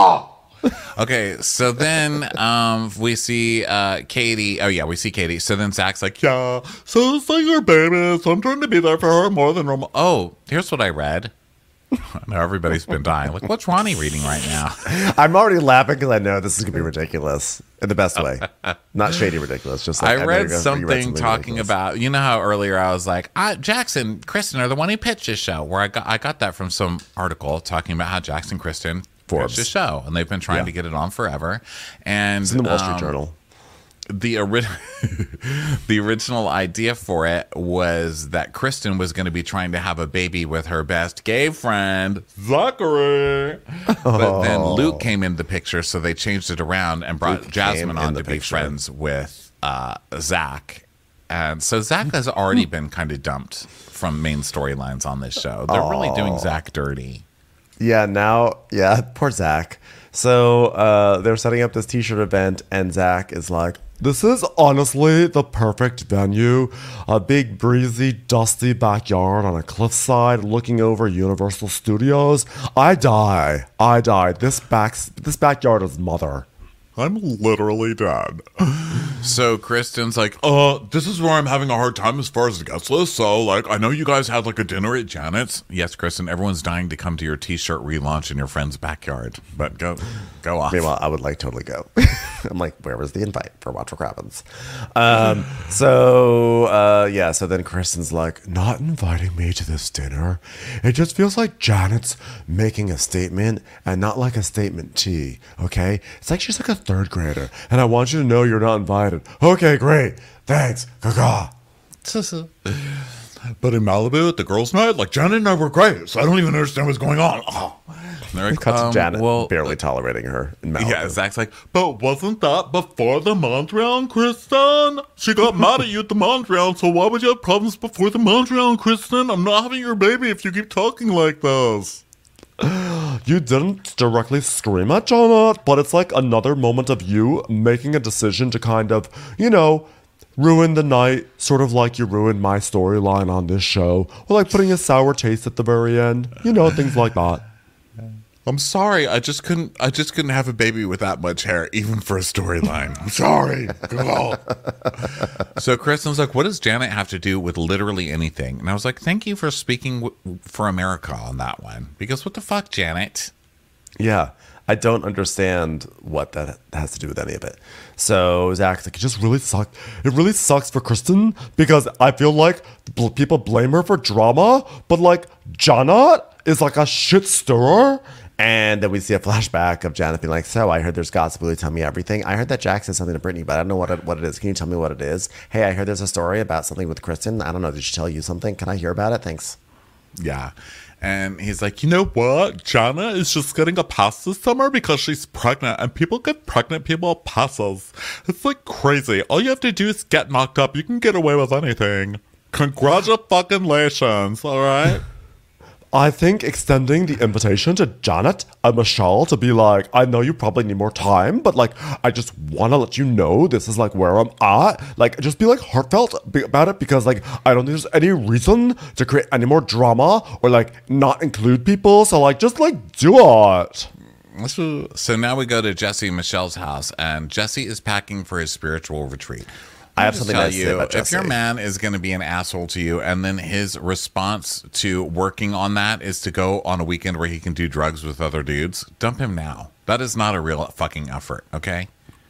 Okay, so then um, we see uh, Katie. Oh yeah, we see Katie. So then Zach's like, yeah. So it's like her baby. So I'm trying to be there for her more than normal. Oh, here's what I read. Now everybody's been dying. Like, what's Ronnie reading right now? I'm already laughing because I know this is gonna be ridiculous in the best way, not shady ridiculous. Just like, I know read you're gonna- you something talking ridiculous. about, you know how earlier I was like, I, Jackson, Kristen are the one who pitched this show. Where I got I got that from some article talking about how Jackson, Kristen Forbes. pitched the show, and they've been trying Yeah. to get it on forever. And It's in the Wall Street um, Journal. The ori- the original idea for it was that Kristen was going to be trying to have a baby with her best gay friend, Zachary. But then Luke came in the picture, so they changed it around and brought Luke Jasmine came on in to the be picture. friends with uh, Zach. And so Zach has already been kind of dumped from main storylines on this show. They're really doing Zach dirty. Yeah, now, yeah, poor Zach. So uh, they're setting up this T-shirt event, and Zach is like, This is honestly the perfect venue. A big, breezy, dusty backyard on a cliffside looking over Universal Studios. I die. I die. This back, this backyard is mother. I'm literally dead. So Kristen's like, uh, this is where I'm having a hard time as far as the guest list. So, like, I know you guys had, like, a dinner at Janet's. Yes, Kristen, everyone's dying to come to your T-shirt relaunch in your friend's backyard. But go go off. meanwhile, I would like totally go. I'm like, where was the invite for Watch What Crappens? Um, so, uh, yeah, so then Kristen's like, Not inviting me to this dinner. It just feels like Janet's making a statement and not like a statement T, okay? It's like she's like a third grader, and I want you to know you're not invited. Okay, great. Thanks. Gaga. But in Malibu at the girls' night, like, Janet and I were great. So I don't even understand what's going on. Oh. They're like, Cut to um, Janet well, barely tolerating her in Malibu. Yeah, Zach's like, but wasn't that before the Mondrian, Kristen? She got mad at you at the Mondrian, so why would you have problems before the Mondrian, Kristen? I'm not having your baby if you keep talking like this. You didn't directly scream at Janet, but it's like another moment of you making a decision to kind of, you know, ruin the night, sort of like you ruined my storyline on this show, or like putting a sour taste at the very end, you know, things like that. I'm sorry, I just couldn't. I just couldn't have a baby with that much hair, even for a storyline. I'm sorry. So Kristen was like, "What does Janet have to do with literally anything?" And I was like, "Thank you for speaking w- for America on that one, because what the fuck, Janet?" Yeah, I don't understand what that has to do with any of it. So Zach's like, It just really sucked. It really sucks for Kristen because I feel like bl- people blame her for drama, but like Janet is like a shit stirrer. and then we see a flashback of Janet being like, so I heard there's gossip. Will you tell me everything? I heard that Jack said something to Brittany, but I don't know what it, what it is. Can you tell me what it is? Hey, I heard there's a story about something with Kristen. I don't know. Did she tell you something? Can I hear about it? Thanks. Yeah. And he's like, you know what? Janet is just getting a pass this summer because she's pregnant, and people get pregnant people passes. It's like crazy. All you have to do is get knocked up. You can get away with anything. Congratulations, all right? I think extending the invitation to Janet and Michelle to be like, I know you probably need more time, but like, I just want to let you know this is like where I'm at. Like, just be like heartfelt be- about it because like, I don't think there's any reason to create any more drama or like not include people. So like, just like do it. So now we go to Jesse and Michelle's house, and Jesse is packing for his spiritual retreat. I have I'll something tell nice to say you, about if your Jesse. man is going to be an asshole to you, and then his response to working on that is to go on a weekend where he can do drugs with other dudes, dump him now. That is not a real fucking effort, okay?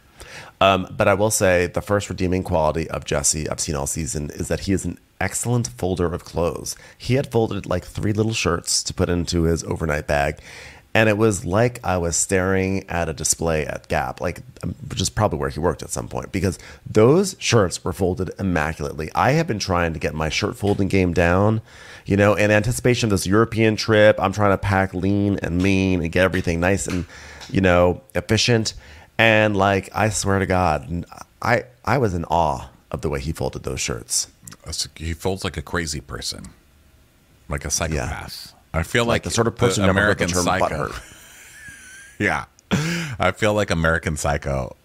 Um, but I will say the first redeeming quality of Jesse I've seen all season is that he is an excellent folder of clothes. He had folded like three little shirts to put into his overnight bag. And it was like I was staring at a display at Gap, like, which is probably where he worked at some point, because those shirts were folded immaculately. I have been trying to get my shirt folding game down, you know, in anticipation of this European trip. I'm trying to pack lean and mean and get everything nice and, you know, efficient. And like, I swear to God, I, I was in awe of the way he folded those shirts. He folds like a crazy person, like a psychopath. Yeah. I feel like, like the sort of person who never heard the American term Psycho. butthurt. Yeah, I feel like American Psycho.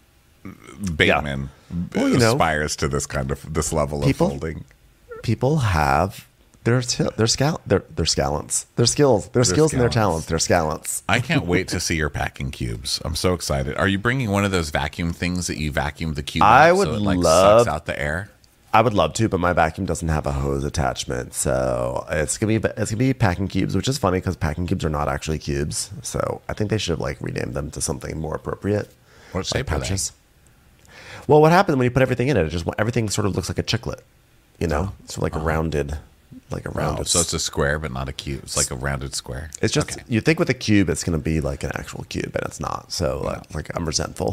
Bateman Well, you know, aspires to this kind of this level people- of folding. People have their their scal their their scallants, their skills, their skills and their scallants. talents, their scallants. I can't wait to see your packing cubes. I'm so excited. Are you bringing one of those vacuum things that you vacuum the cube? I out would so it, like, love- sucks out the air. I would love to, but my vacuum doesn't have a hose attachment, so it's gonna be it's gonna be packing cubes, which is funny because packing cubes are not actually cubes. So I think they should have like renamed them to something more appropriate. What shape are they? Well, what happens when you put everything in it? It just everything sort of looks like a chiclet, you know, sort of like a rounded, like a Oh, rounded. so it's a square, but not a cube. It's like a rounded square. It's just Okay. you think with a cube, it's gonna be like an actual cube, and it's not. So like, like I'm resentful.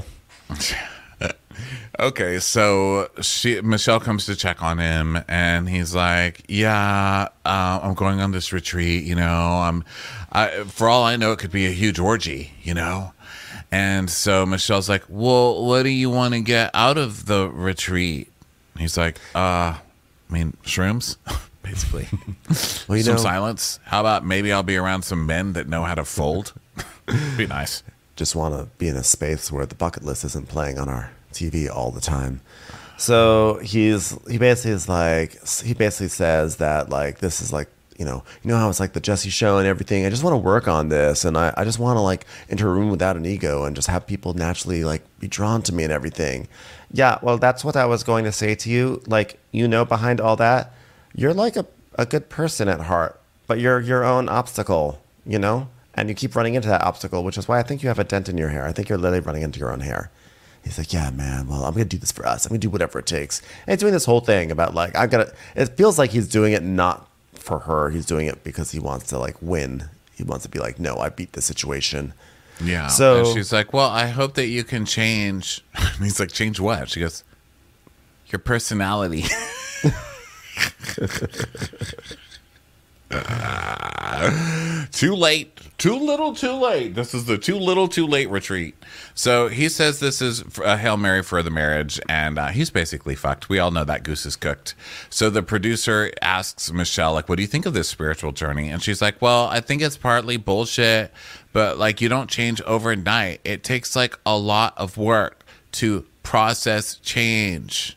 Okay, so she Michelle comes to check on him, and he's like, "Yeah, uh, I'm going on this retreat. You know, I'm, I, for all I know, it could be a huge orgy. You know." And so Michelle's like, "Well, what do you want to get out of the retreat?" And he's like, "Uh, I mean, shrooms, basically. Well, you some know- silence. How about maybe I'll be around some men that know how to fold? Be nice." Just want to be in a space where the bucket list isn't playing on our T V all the time. So he's he basically is like he basically says that like this is like you know you know how it's like the Jesse show and everything. I just want to work on this, and I, I just want to like enter a room without an ego and just have people naturally like be drawn to me and everything. Yeah, well, that's what I was going to say to you. Like, you know, behind all that, you're like a, a good person at heart, but you're your own obstacle, you know? And you keep running into that obstacle, which is why I think you have a dent in your hair. I think you're literally running into your own hair. He's like, yeah, man, well, I'm going to do this for us. I'm going to do whatever it takes. And he's doing this whole thing about like, I've got to, it feels like he's doing it not for her. He's doing it because he wants to like win. He wants to be like, no, I beat the situation. Yeah. So- and she's like, "Well, I hope that you can change." And he's like, "Change what?" She goes, "Your personality." Too late. Too little, too late. This is the too little, too late retreat. So he says this is a Hail Mary for the marriage, and uh, he's basically fucked. We all know that goose is cooked. So the producer asks Michelle, like, what do you think of this spiritual journey? And she's like, well, I think it's partly bullshit, but, like, you don't change overnight. It takes, like, a lot of work to process change.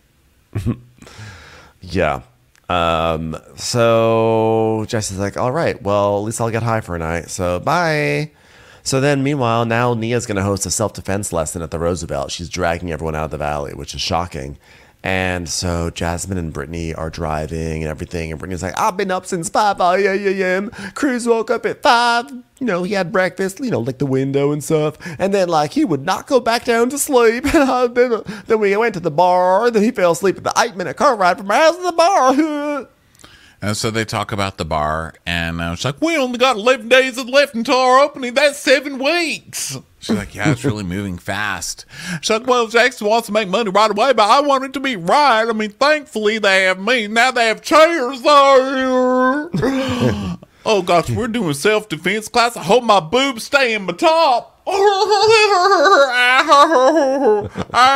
Yeah. Um, so Jesse's like, all right, well, at least I'll get high for a night. So bye. So then meanwhile, now Nia's going to host a self-defense lesson at the Roosevelt. She's dragging everyone out of the valley, which is shocking. And so Jasmine and Brittany are driving and everything. And Brittany's like, I've been up since five a.m. Cruz woke up at five. You know, he had breakfast, you know, like the window and stuff. And then, like, he would not go back down to sleep. And then, then we went to the bar. Then he fell asleep at the eight-minute car ride from our house to the bar. And so they talk about the bar. And uh, she's like, we only got eleven days left until our opening. That's seven weeks. She's like, yeah, it's really moving fast. She's like, well, Jackson wants to make money right away, but I want it to be right. I mean, thankfully they have me. Now they have chairs there. Oh, gosh, we're doing self-defense class. I hope my boobs stay in my top. Ow.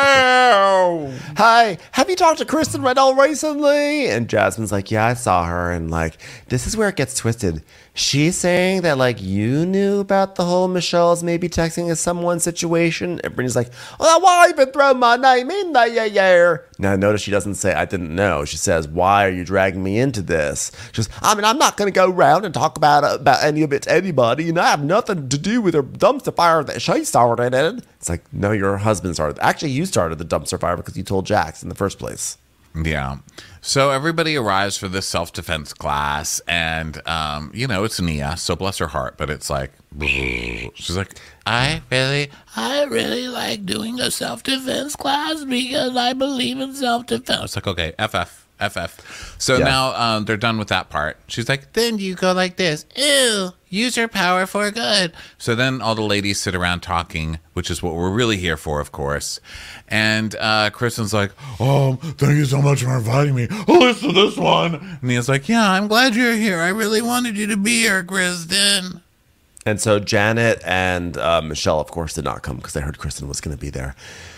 Ow. Hi, have you talked to Kristen Riddell recently? And Jasmine's like, yeah, I saw her. And, like, this is where it gets twisted. She's saying that, like, you knew about the whole Michelle's maybe texting as someone situation. And Brittany's like, well, why even throw my name in there? Now, notice she doesn't say, I didn't know. She says, why are you dragging me into this? She says, I mean, I'm not going to go around and talk about, about any of it to anybody. And I have nothing to do with her dumpster fire that she started in. It's like, no, your husband started. Actually, you started the dumpster fire because you told Jax in the first place. Yeah. So everybody arrives for this self-defense class, and, um, you know, it's Nia, so bless her heart, but it's like, she's like, I really, I really like doing a self-defense class because I believe in self-defense. It's like, okay, F F, F F. So Yeah. now um, they're done with that part. She's like, then you go like this. Ew, use your power for good. So then all the ladies sit around talking, which is what we're really here for, of course. And uh, Kristen's like, oh, thank you so much for inviting me. Listen to this one. And Nia's like, yeah, I'm glad you're here. I really wanted you to be here, Kristen. And so Janet and uh, Michelle, of course, did not come because they heard Kristen was going to be there.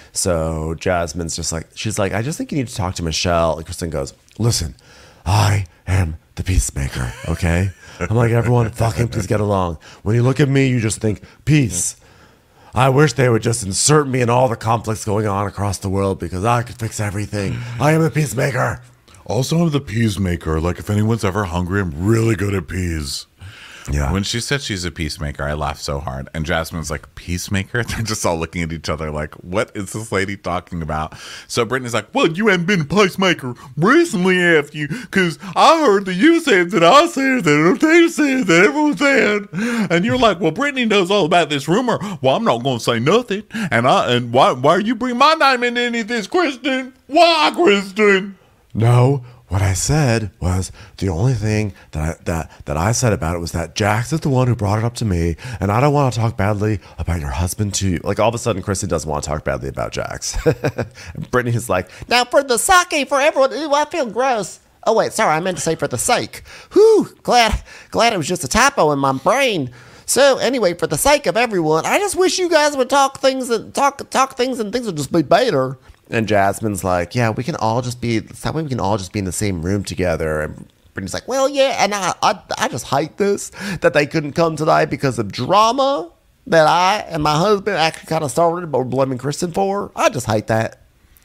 So Jasmine's just like, she's like, I just think you need to talk to Michelle. And Kristen goes, listen, I am the peacemaker, okay? I'm like, everyone fucking please get along. When you look at me, you just think peace. I wish they would just insert me in all the conflicts going on across the world because I could fix everything. I am the peacemaker. Also, I'm the peacemaker. Like, if anyone's ever hungry, I'm really good at peas. Yeah. When she said she's a peacemaker, I laughed so hard. And Jasmine's like, peacemaker? They're just all looking at each other like, what is this lady talking about? So Brittany's like, well, you haven't been a peacemaker recently, have you? Because I heard that you said that I said that, they said that, everyone said. And you're like, well, Brittany knows all about this rumor. Well, I'm not going to say nothing. And I and why, why are you bringing my name into any of this, Kristen? Why, Kristen? No, what I said was the only thing that I, that that I said about it was that Jax is the one who brought it up to me, and I don't want to talk badly about your husband to you. Like all of a sudden, Kristen doesn't want to talk badly about Jax. Brittany's like, Now for the sake for everyone. Ooh, I feel gross. Oh wait, sorry, I meant to say for the sake. Whew, glad glad it was just a typo in my brain. So anyway, for the sake of everyone, I just wish you guys would talk things and talk talk things and things would just be better. and Jasmine's like, yeah, we can all just be, that way we can all just be in the same room together. And Brittany's like, well, yeah, and I, I, I just hate this, that they couldn't come tonight because of drama that I and my husband actually kind of started, but we're blaming Kristen for. I just hate that.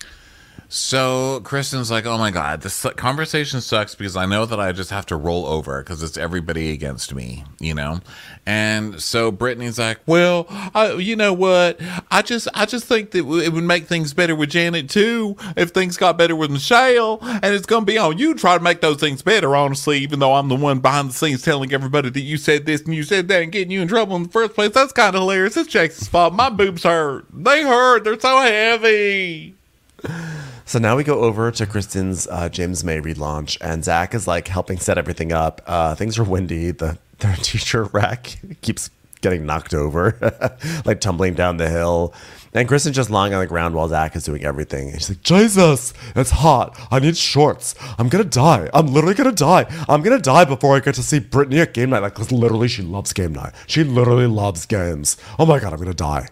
So Kristen's like, oh my God, this conversation sucks because I know that I just have to roll over because it's everybody against me, you know? And so Brittany's like, well, I, you know what? I just I just think that it would make things better with Janet too if things got better with Michelle. And it's going to be on you to try to make those things better, honestly, even though I'm the one behind the scenes telling everybody that you said this and you said that and getting you in trouble in the first place. That's kind of hilarious. It's Jackson's fault. My boobs hurt. They hurt. They're so heavy. So now we go over to Kristen's uh, James May relaunch, and Zach is like helping set everything up. Uh, things are windy. The their teacher rack keeps getting knocked over, like tumbling down the hill. And Kristen's just lying on the ground while Zach is doing everything. And she's like, Jesus, it's hot. I need shorts. I'm going to die. I'm literally going to die. I'm going to die before I get to see Brittany at game night. Like, because literally she loves game night. She literally loves games. Oh my God, I'm going to die.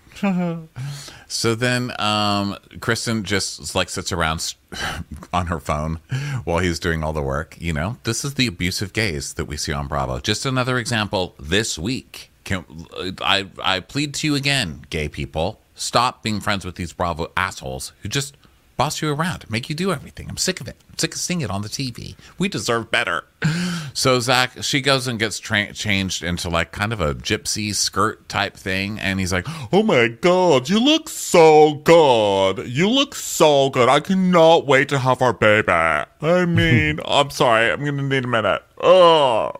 So then um, Kristen just like sits around on her phone while he's doing all the work. You know, this is the abusive gaze that we see on Bravo. Just another example this week. Can, I, I plead to you again, gay people. Stop being friends with these Bravo assholes who just boss you around, make you do everything. I'm sick of it. I'm sick of seeing it on the T V. We deserve better. So Zach, she goes and gets tra- changed into like kind of a gypsy skirt type thing. And he's like, oh my God, you look so good. You look so good. I cannot wait to have our baby. I mean, I'm sorry. I'm going to need a minute. Oh,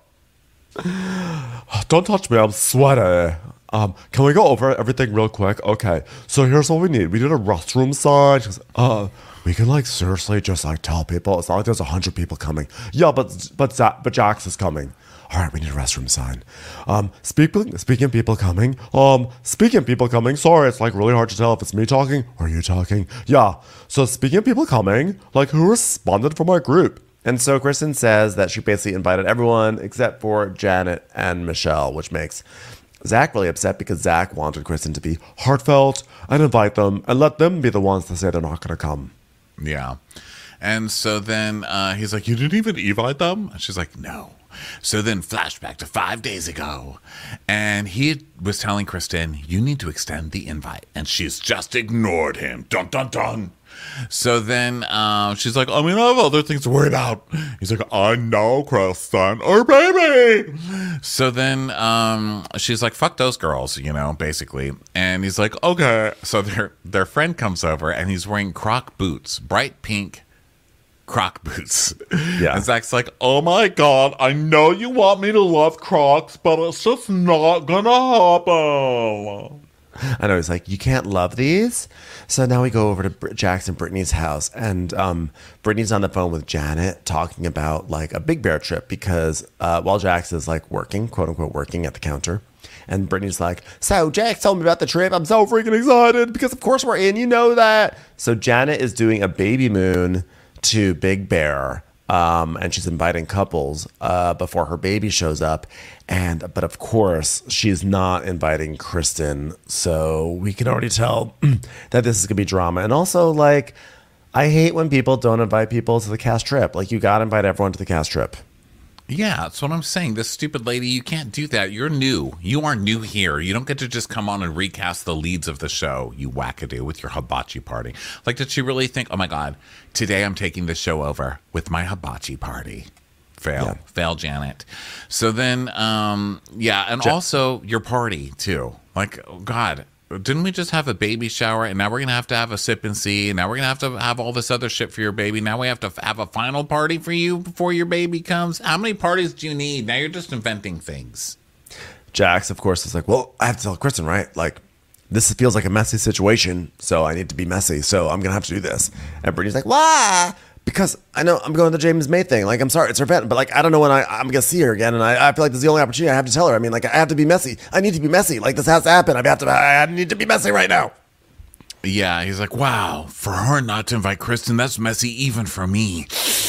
don't touch me. I'm sweaty. Um, can we go over everything real quick? Okay, so here's what we need. We need a restroom sign. She goes, uh, we can like seriously just like tell people. It's not like there's a hundred people coming. Yeah, but but but Jax is coming. All right, we need a restroom sign. Um, speaking speaking of people coming. Um, speaking of people coming. Sorry, it's like really hard to tell if it's me talking or you talking. Yeah. So speaking of people coming, like who responded from our group? And so Kristen says that she basically invited everyone except for Janet and Michelle, which makes Zach really upset because Zach wanted Kristen to be heartfelt and invite them and let them be the ones to say they're not going to come. Yeah. And so then uh, he's like, you didn't even invite them? And she's like, no. So then flashback to five days ago. And he was telling Kristen, you need to extend the invite. And she's just ignored him. Dun, dun, dun. So then uh, she's like, I mean, I have other things to worry about. He's like, I know, Kristen, or baby. So then um, she's like, fuck those girls, you know, basically. And he's like, okay. So their their friend comes over and he's wearing Croc boots, bright pink Croc boots. Yeah. And Zach's like, oh my God, I know you want me to love Crocs, but it's just not gonna happen. I know, he's like, you can't love these? So now we go over to Br- Jax and Brittany's house, and um, Brittany's on the phone with Janet talking about like a Big Bear trip because uh, while Jax is like working, quote unquote, working at the counter, and Brittany's like, so Jax told me about the trip. I'm so freaking excited because of course we're in, you know that. So Janet is doing a baby moon to Big Bear. Um, and she's inviting couples uh, before her baby shows up. And but of course, she's not inviting Kristen. So we can already tell that this is going to be drama. And also, like, I hate when people don't invite people to the cast trip. Like, you got to invite everyone to the cast trip. Yeah, that's what I'm saying. This stupid lady, you can't do that. You're new. You are new here. You don't get to just come on and recast the leads of the show, you wackadoo, with your hibachi party. Like, did she really think, oh my God, today I'm taking the show over with my hibachi party? Fail. Yeah. Fail, Janet. So then, um, yeah, and ja- also your party, too. Like, oh God, didn't we just have a baby shower and now we're going to have to have a sip and see and now we're going to have to have all this other shit for your baby. Now we have to have a final party for you before your baby comes. How many parties do you need? Now you're just inventing things. Jax, of course, is like, well, I have to tell Kristen, right? Like, this feels like a messy situation, so I need to be messy, so I'm going to have to do this. And Brittany's like, why? Because I know I'm going to the James May thing. Like, I'm sorry, it's her event, but like, I don't know when I, I'm going to see her again. And I, I feel like this is the only opportunity I have to tell her. I mean, like, I have to be messy. I need to be messy. Like, this has to happen. I have to, I need to be messy right now. Yeah, he's like, wow, for her not to invite Kristen, that's messy even for me.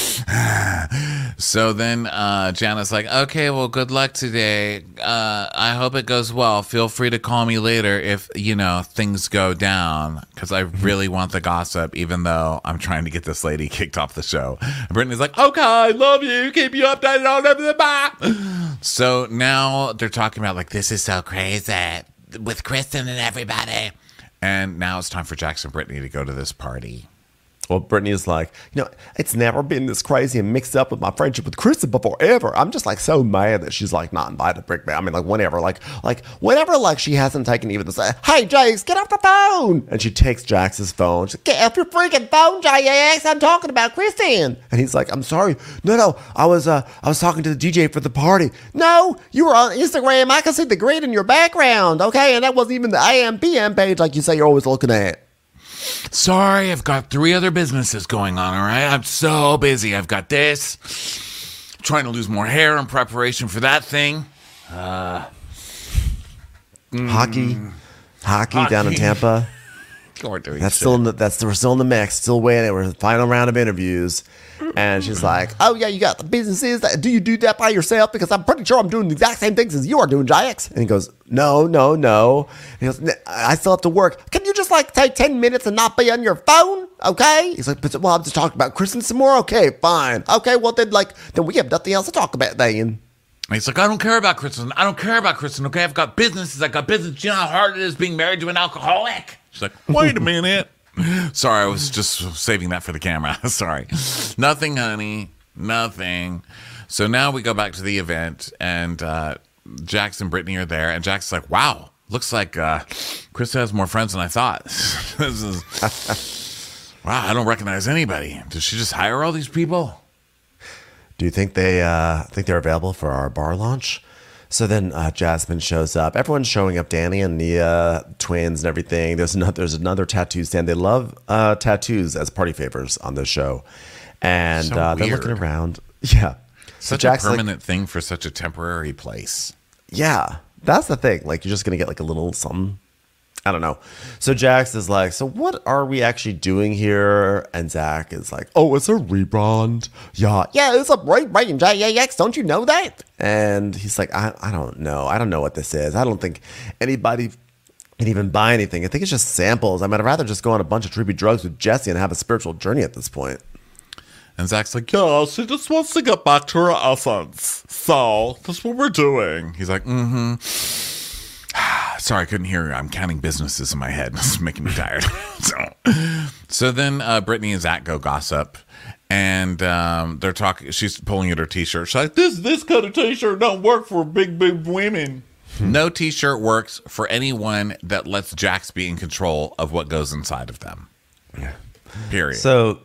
So then uh, Janet's like, okay, well, good luck today. Uh, I hope it goes well. Feel free to call me later if, you know, things go down because I really want the gossip, even though I'm trying to get this lady kicked off the show. And Brittany's like, okay, I love you. Keep you updated on everything. Bye. So now they're talking about like, this is so crazy with Kristen and everybody. And now it's time for Jax and Brittany to go to this party. Well, Brittany's like, you know, it's never been this crazy and mixed up with my friendship with Kristen before ever. I'm just like so mad that she's like not invited to Brick Bay. I mean, like whenever, like, like whenever, like she hasn't taken even this. Hey, Jax, get off the phone! And she takes Jax's phone. She's like, get off your freaking phone, Jax! I'm talking about Kristen. And he's like, I'm sorry. No, no, I was, uh, I was talking to the D J for the party. No, you were on Instagram. I can see the grid in your background. Okay, and that wasn't even the A M P M page like you say you're always looking at. Sorry, I've got three other businesses going on, all right? I'm so busy. I've got this. I'm trying to lose more hair in preparation for that thing. Uh, hockey, hockey, down in Hockey. Tampa. We're doing That's shit. still in the, that's we're still in the mix, still waiting. We're in the final round of interviews, and she's like, Oh yeah, you got the businesses. That, do you do that by yourself? Because I'm pretty sure I'm doing the exact same things as you are doing, Jax. and he goes, "No, no, no." And he goes, "N- "I still have to work." Can you just like take ten minutes and not be on your phone? Okay. He's like, "But well, I'm just talking about Kristen some more." Okay, fine. Okay, well then like then we have nothing else to talk about then. He's like, I don't care about Kristen. I don't care about Kristen. Okay, I've got businesses. I got business. You know how hard it is being married to an alcoholic. She's like, wait a minute. Sorry, I was just saving that for the camera. Sorry. Nothing, honey. Nothing. So now we go back to the event, and uh, Jax and Brittany are there, and Jax is like, wow, looks like uh, Krista has more friends than I thought. This is wow, I don't recognize anybody. Did she just hire all these people? Do you think they uh, think they're available for our bar launch? So then uh, Jasmine shows up. Everyone's showing up. Danny and Nia, twins and everything. There's another, there's another tattoo stand. They love uh, tattoos as party favors on this show. And So uh, they're weird. looking around. Yeah. So Such Jack's a like, permanent thing for such a temporary place. yeah, that's the thing. Like, you're just going to get like a little something. I don't know. So Jax is like, so what are we actually doing here? And Zach is like, oh, it's a rebrand. Yeah. Yeah, it's a great range, J A X. Don't you know that? And he's like, I, I don't know. I don't know what this is. I don't think anybody can even buy anything. I think it's just samples. I mean, I'd rather just go on a bunch of trippy drugs with Jesse and have a spiritual journey at this point. And Zach's like, yeah, she just wants to get back to her essence. So that's what we're doing. He's like, mm-hmm. Sorry, I couldn't hear you. I'm counting businesses in my head. It's making me tired. so, so then uh, Brittany and Zach go gossip. And um, they're talking. She's pulling at her t-shirt. She's like, this, this kind of t-shirt don't work for big, big women. No t-shirt works for anyone that lets Jax be in control of what goes inside of them. Yeah. Period. So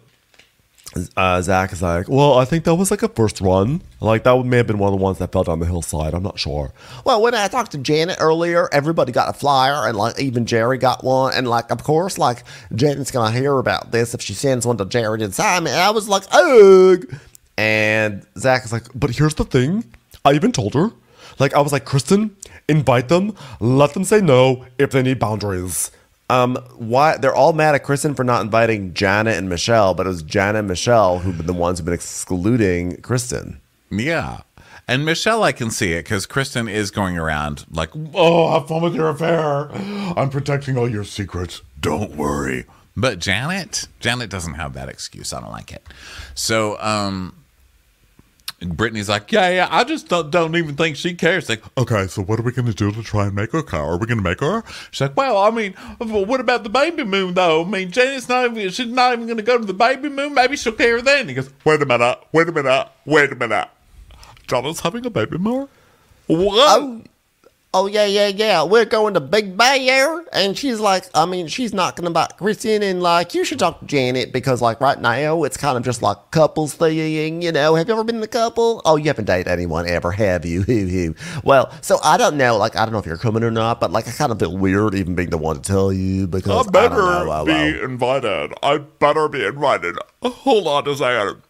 uh, Zach is like, well, I think that was like a first run. Like, that may have been one of the ones that fell down the hillside. I'm not sure. Well, when I talked to Janet earlier, everybody got a flyer, and like even Jerry got one, and like of course, like Janet's gonna hear about this if she sends one to Jared and Simon. And I was like, ugh. And Zach is like, but here's the thing. I even told her. Like, I was like, Kristen, invite them. Let them say no if they need boundaries. Um, why they're all mad at Kristen for not inviting Janet and Michelle, but it was Janet and Michelle who've been the ones who've been excluding Kristen. Yeah. And Michelle, I can see it because Kristen is going around like, oh, have fun with your affair. I'm protecting all your secrets. Don't worry. But Janet, Janet doesn't have that excuse. I don't like it. So, um, Brittany's like, yeah, yeah, I just don't, don't even think she cares. Like, okay, so what are we going to do to try and make her care? Are we going to make her? She's like, well, I mean, what about the baby moon, though? I mean, Janet's not even, she's not even going to go to the baby moon. Maybe she'll care then. He goes, wait a minute, wait a minute, wait a minute. Janet's having a baby moon? What? Oh, oh yeah, yeah, yeah. We're going to Big Bay Area, and she's like, I mean, she's not gonna buy Kristen, and like, you should talk to Janet because like right now it's kind of just like couples thing, you know. Have you ever been in a couple? Oh, you haven't dated anyone ever, have you? Hoo hoo. Well, so I don't know. Like, I don't know if you're coming or not, but like, I kind of feel weird even being the one to tell you because I better I don't know. be Well, invited. I better be invited. Hold on a second.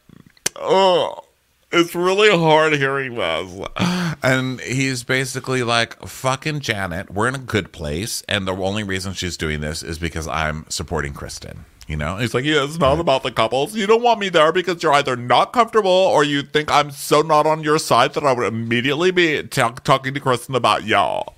Oh, it's really hard hearing this. And he's basically like, fucking Janet, we're in a good place. And the only reason she's doing this is because I'm supporting Kristen. You know, he's like, yeah, it's not about the couples. You don't want me there because you're either not comfortable or you think I'm so not on your side that I would immediately be t- talking to Kristen about y'all.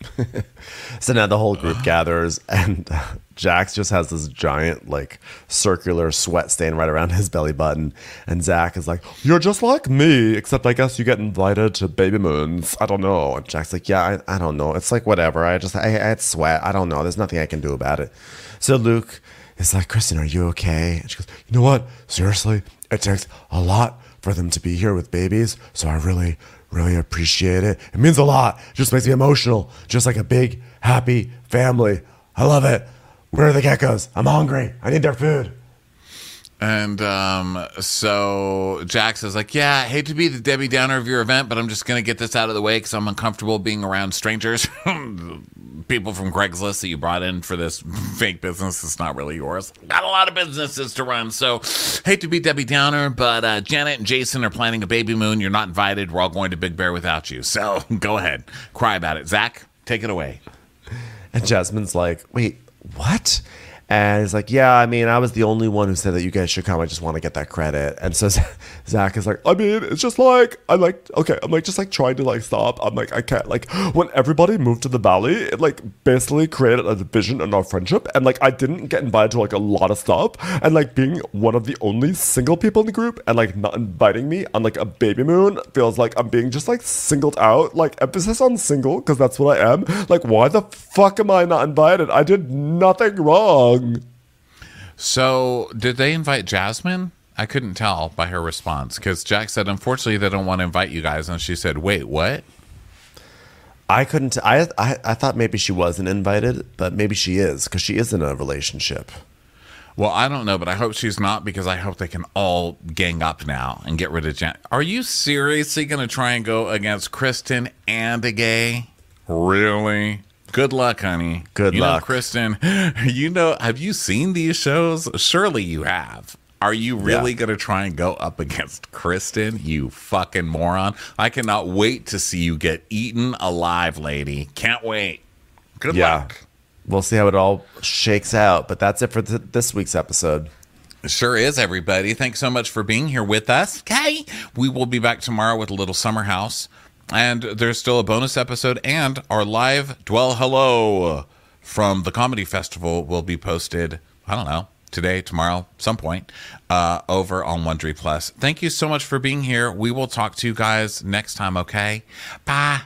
So now the whole group gathers, and Jax just has this giant, like, circular sweat stain right around his belly button. And Zach is like, you're just like me, except I guess you get invited to baby moons. I don't know. And Jack's like, yeah, I, I don't know. It's like, whatever. I just, I, I had sweat. I don't know. There's nothing I can do about it. So Luke is like, Kristen, are you okay? And she goes, you know what? Seriously, it takes a lot for them to be here with babies. So I really, really appreciate it. It means a lot. It just makes me emotional. Just like a big, happy family. I love it. Where are the geckos? I'm hungry. I need their food. And um, so Jax is like, yeah, I hate to be the Debbie Downer of your event, but I'm just going to get this out of the way because I'm uncomfortable being around strangers. People from Craigslist that you brought in for this fake business. It's not really yours. Got a lot of businesses to run. So hate to be Debbie Downer, but uh, Janet and Jason are planning a baby moon. You're not invited. We're all going to Big Bear without you. So go ahead. Cry about it. Zach, take it away. And Jasmine's like, wait, what? And he's like, yeah, I mean, I was the only one who said that you guys should come. I just want to get that credit. And so Zach is like, I mean, it's just like, I'm like, okay, I'm like, just like trying to like stop. I'm like, I can't, like, when everybody moved to the Valley, it like basically created a division in our friendship. And like, I didn't get invited to like a lot of stuff. And like being one of the only single people in the group and like not inviting me on like a baby moon feels like I'm being just like singled out. Like emphasis on single, because that's what I am. Like, why the fuck am I not invited? I did nothing wrong. So, did they invite Jasmine? I couldn't tell by her response because Jack said, unfortunately, they don't want to invite you guys. And she said, wait, what? I couldn't. I, I, I thought maybe she wasn't invited, but maybe she is because she is in a relationship. Well, I don't know, but I hope she's not because I hope they can all gang up now and get rid of Jan. Are you seriously going to try and go against Kristen and a gay? Really? Good luck, honey. Good you luck. Know, Kristen, you know, have you seen these shows? Surely you have. Are you really yeah. going to try and go up against Kristen, you fucking moron? I cannot wait to see you get eaten alive, lady. Can't wait. Good yeah. luck. We'll see how it all shakes out. But that's it for th- this week's episode. It sure is, everybody. Thanks so much for being here with us. Okay. We will be back tomorrow with a little Summer House. And there's still a bonus episode, and our live Dwell Hello from the Comedy Festival will be posted, I don't know, today, tomorrow, some point, uh, over on Wondery Plus. Thank you so much for being here. We will talk to you guys next time, okay? Bye.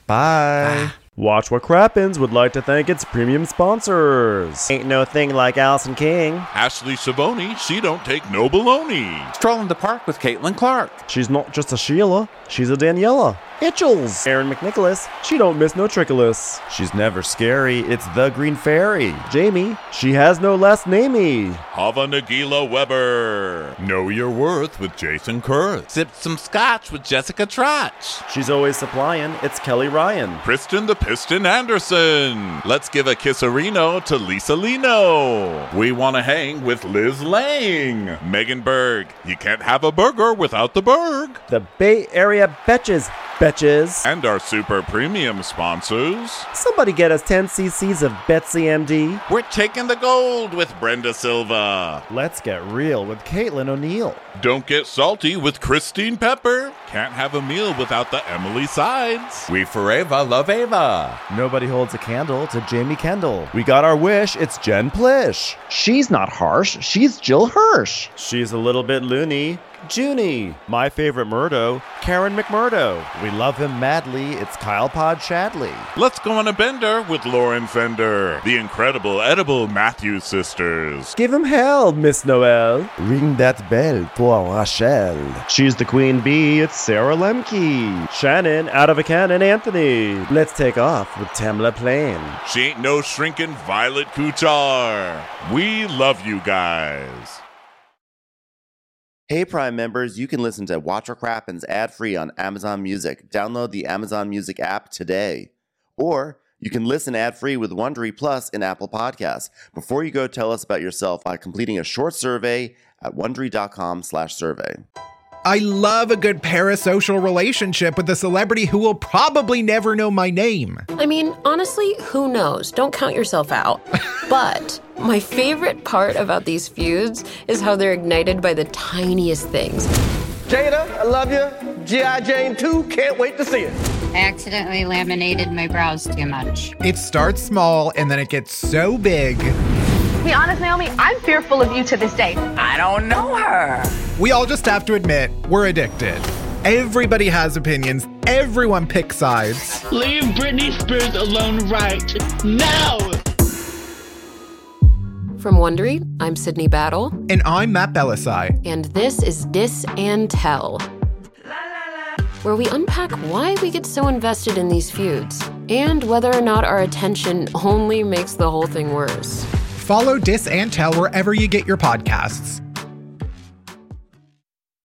Bye. Bye. Watch What Crappens would like to thank its premium sponsors. Ain't no thing like Allison King. Ashley Savoni, she don't take no baloney. Strolling the park with Caitlin Clark. She's not just a Sheila, she's a Daniela. Itchels. Aaron McNicholas, she don't miss no trickolas. She's never scary, it's the Green Fairy. Jamie, she has no last namey. Hava Nagila Weber. Know Your Worth with Jason Kurth. Sip some scotch with Jessica Trotch. She's always supplying, it's Kelly Ryan. Kristen the Piston Anderson. Let's give a kisserino to Lisa Lino. We want to hang with Liz Lang. Megan Berg. You can't have a burger without the Berg. The Bay Area Betches. Betches. And our super premium sponsors. Somebody get us ten cc's of Betsy M D. We're taking the gold with Brenda Silva. Let's get real with Caitlin O'Neill. Don't get salty with Christine Pepper. Can't have a meal without the Emily Sides. We forever love Ava. Nobody holds a candle to Jamie Kendall. We got our wish, it's Jen Plish. She's not harsh, she's Jill Hirsch. She's a little bit loony. Junie. My favorite Murdo, Karen McMurdo. We love him madly, it's Kyle Pod Shadley. Let's go on a bender with Lauren Fender. The incredible edible Matthews sisters. Give him hell, Miss Noel. Ring that bell for Rachel. She's the queen bee, it's Sarah Lemke. Shannon, out of a cannon, Anthony. Let's take off with Tamla Plain. She ain't no shrinking Violet Kuchar. We love you guys. Hey, Prime members, you can listen to Watch What Crappens ad-free on Amazon Music. Download the Amazon Music app today. Or you can listen ad-free with Wondery Plus in Apple Podcasts. Before you go, tell us about yourself by completing a short survey at wondery.com slash survey. I love a good parasocial relationship with a celebrity who will probably never know my name. I mean, honestly, who knows? Don't count yourself out. But my favorite part about these feuds is how they're ignited by the tiniest things. Jada, I love you. G I. Jane two, can't wait to see it. I accidentally laminated my brows too much. It starts small and then it gets so big. To be honest, Naomi, I'm fearful of you to this day. I don't know her. We all just have to admit, we're addicted. Everybody has opinions. Everyone picks sides. Leave Britney Spears alone right now. From Wondery, I'm Sydney Battle. And I'm Matt Belisai. And this is Dis and Tell, where we unpack why we get so invested in these feuds and whether or not our attention only makes the whole thing worse. Follow Dis and Tell wherever you get your podcasts.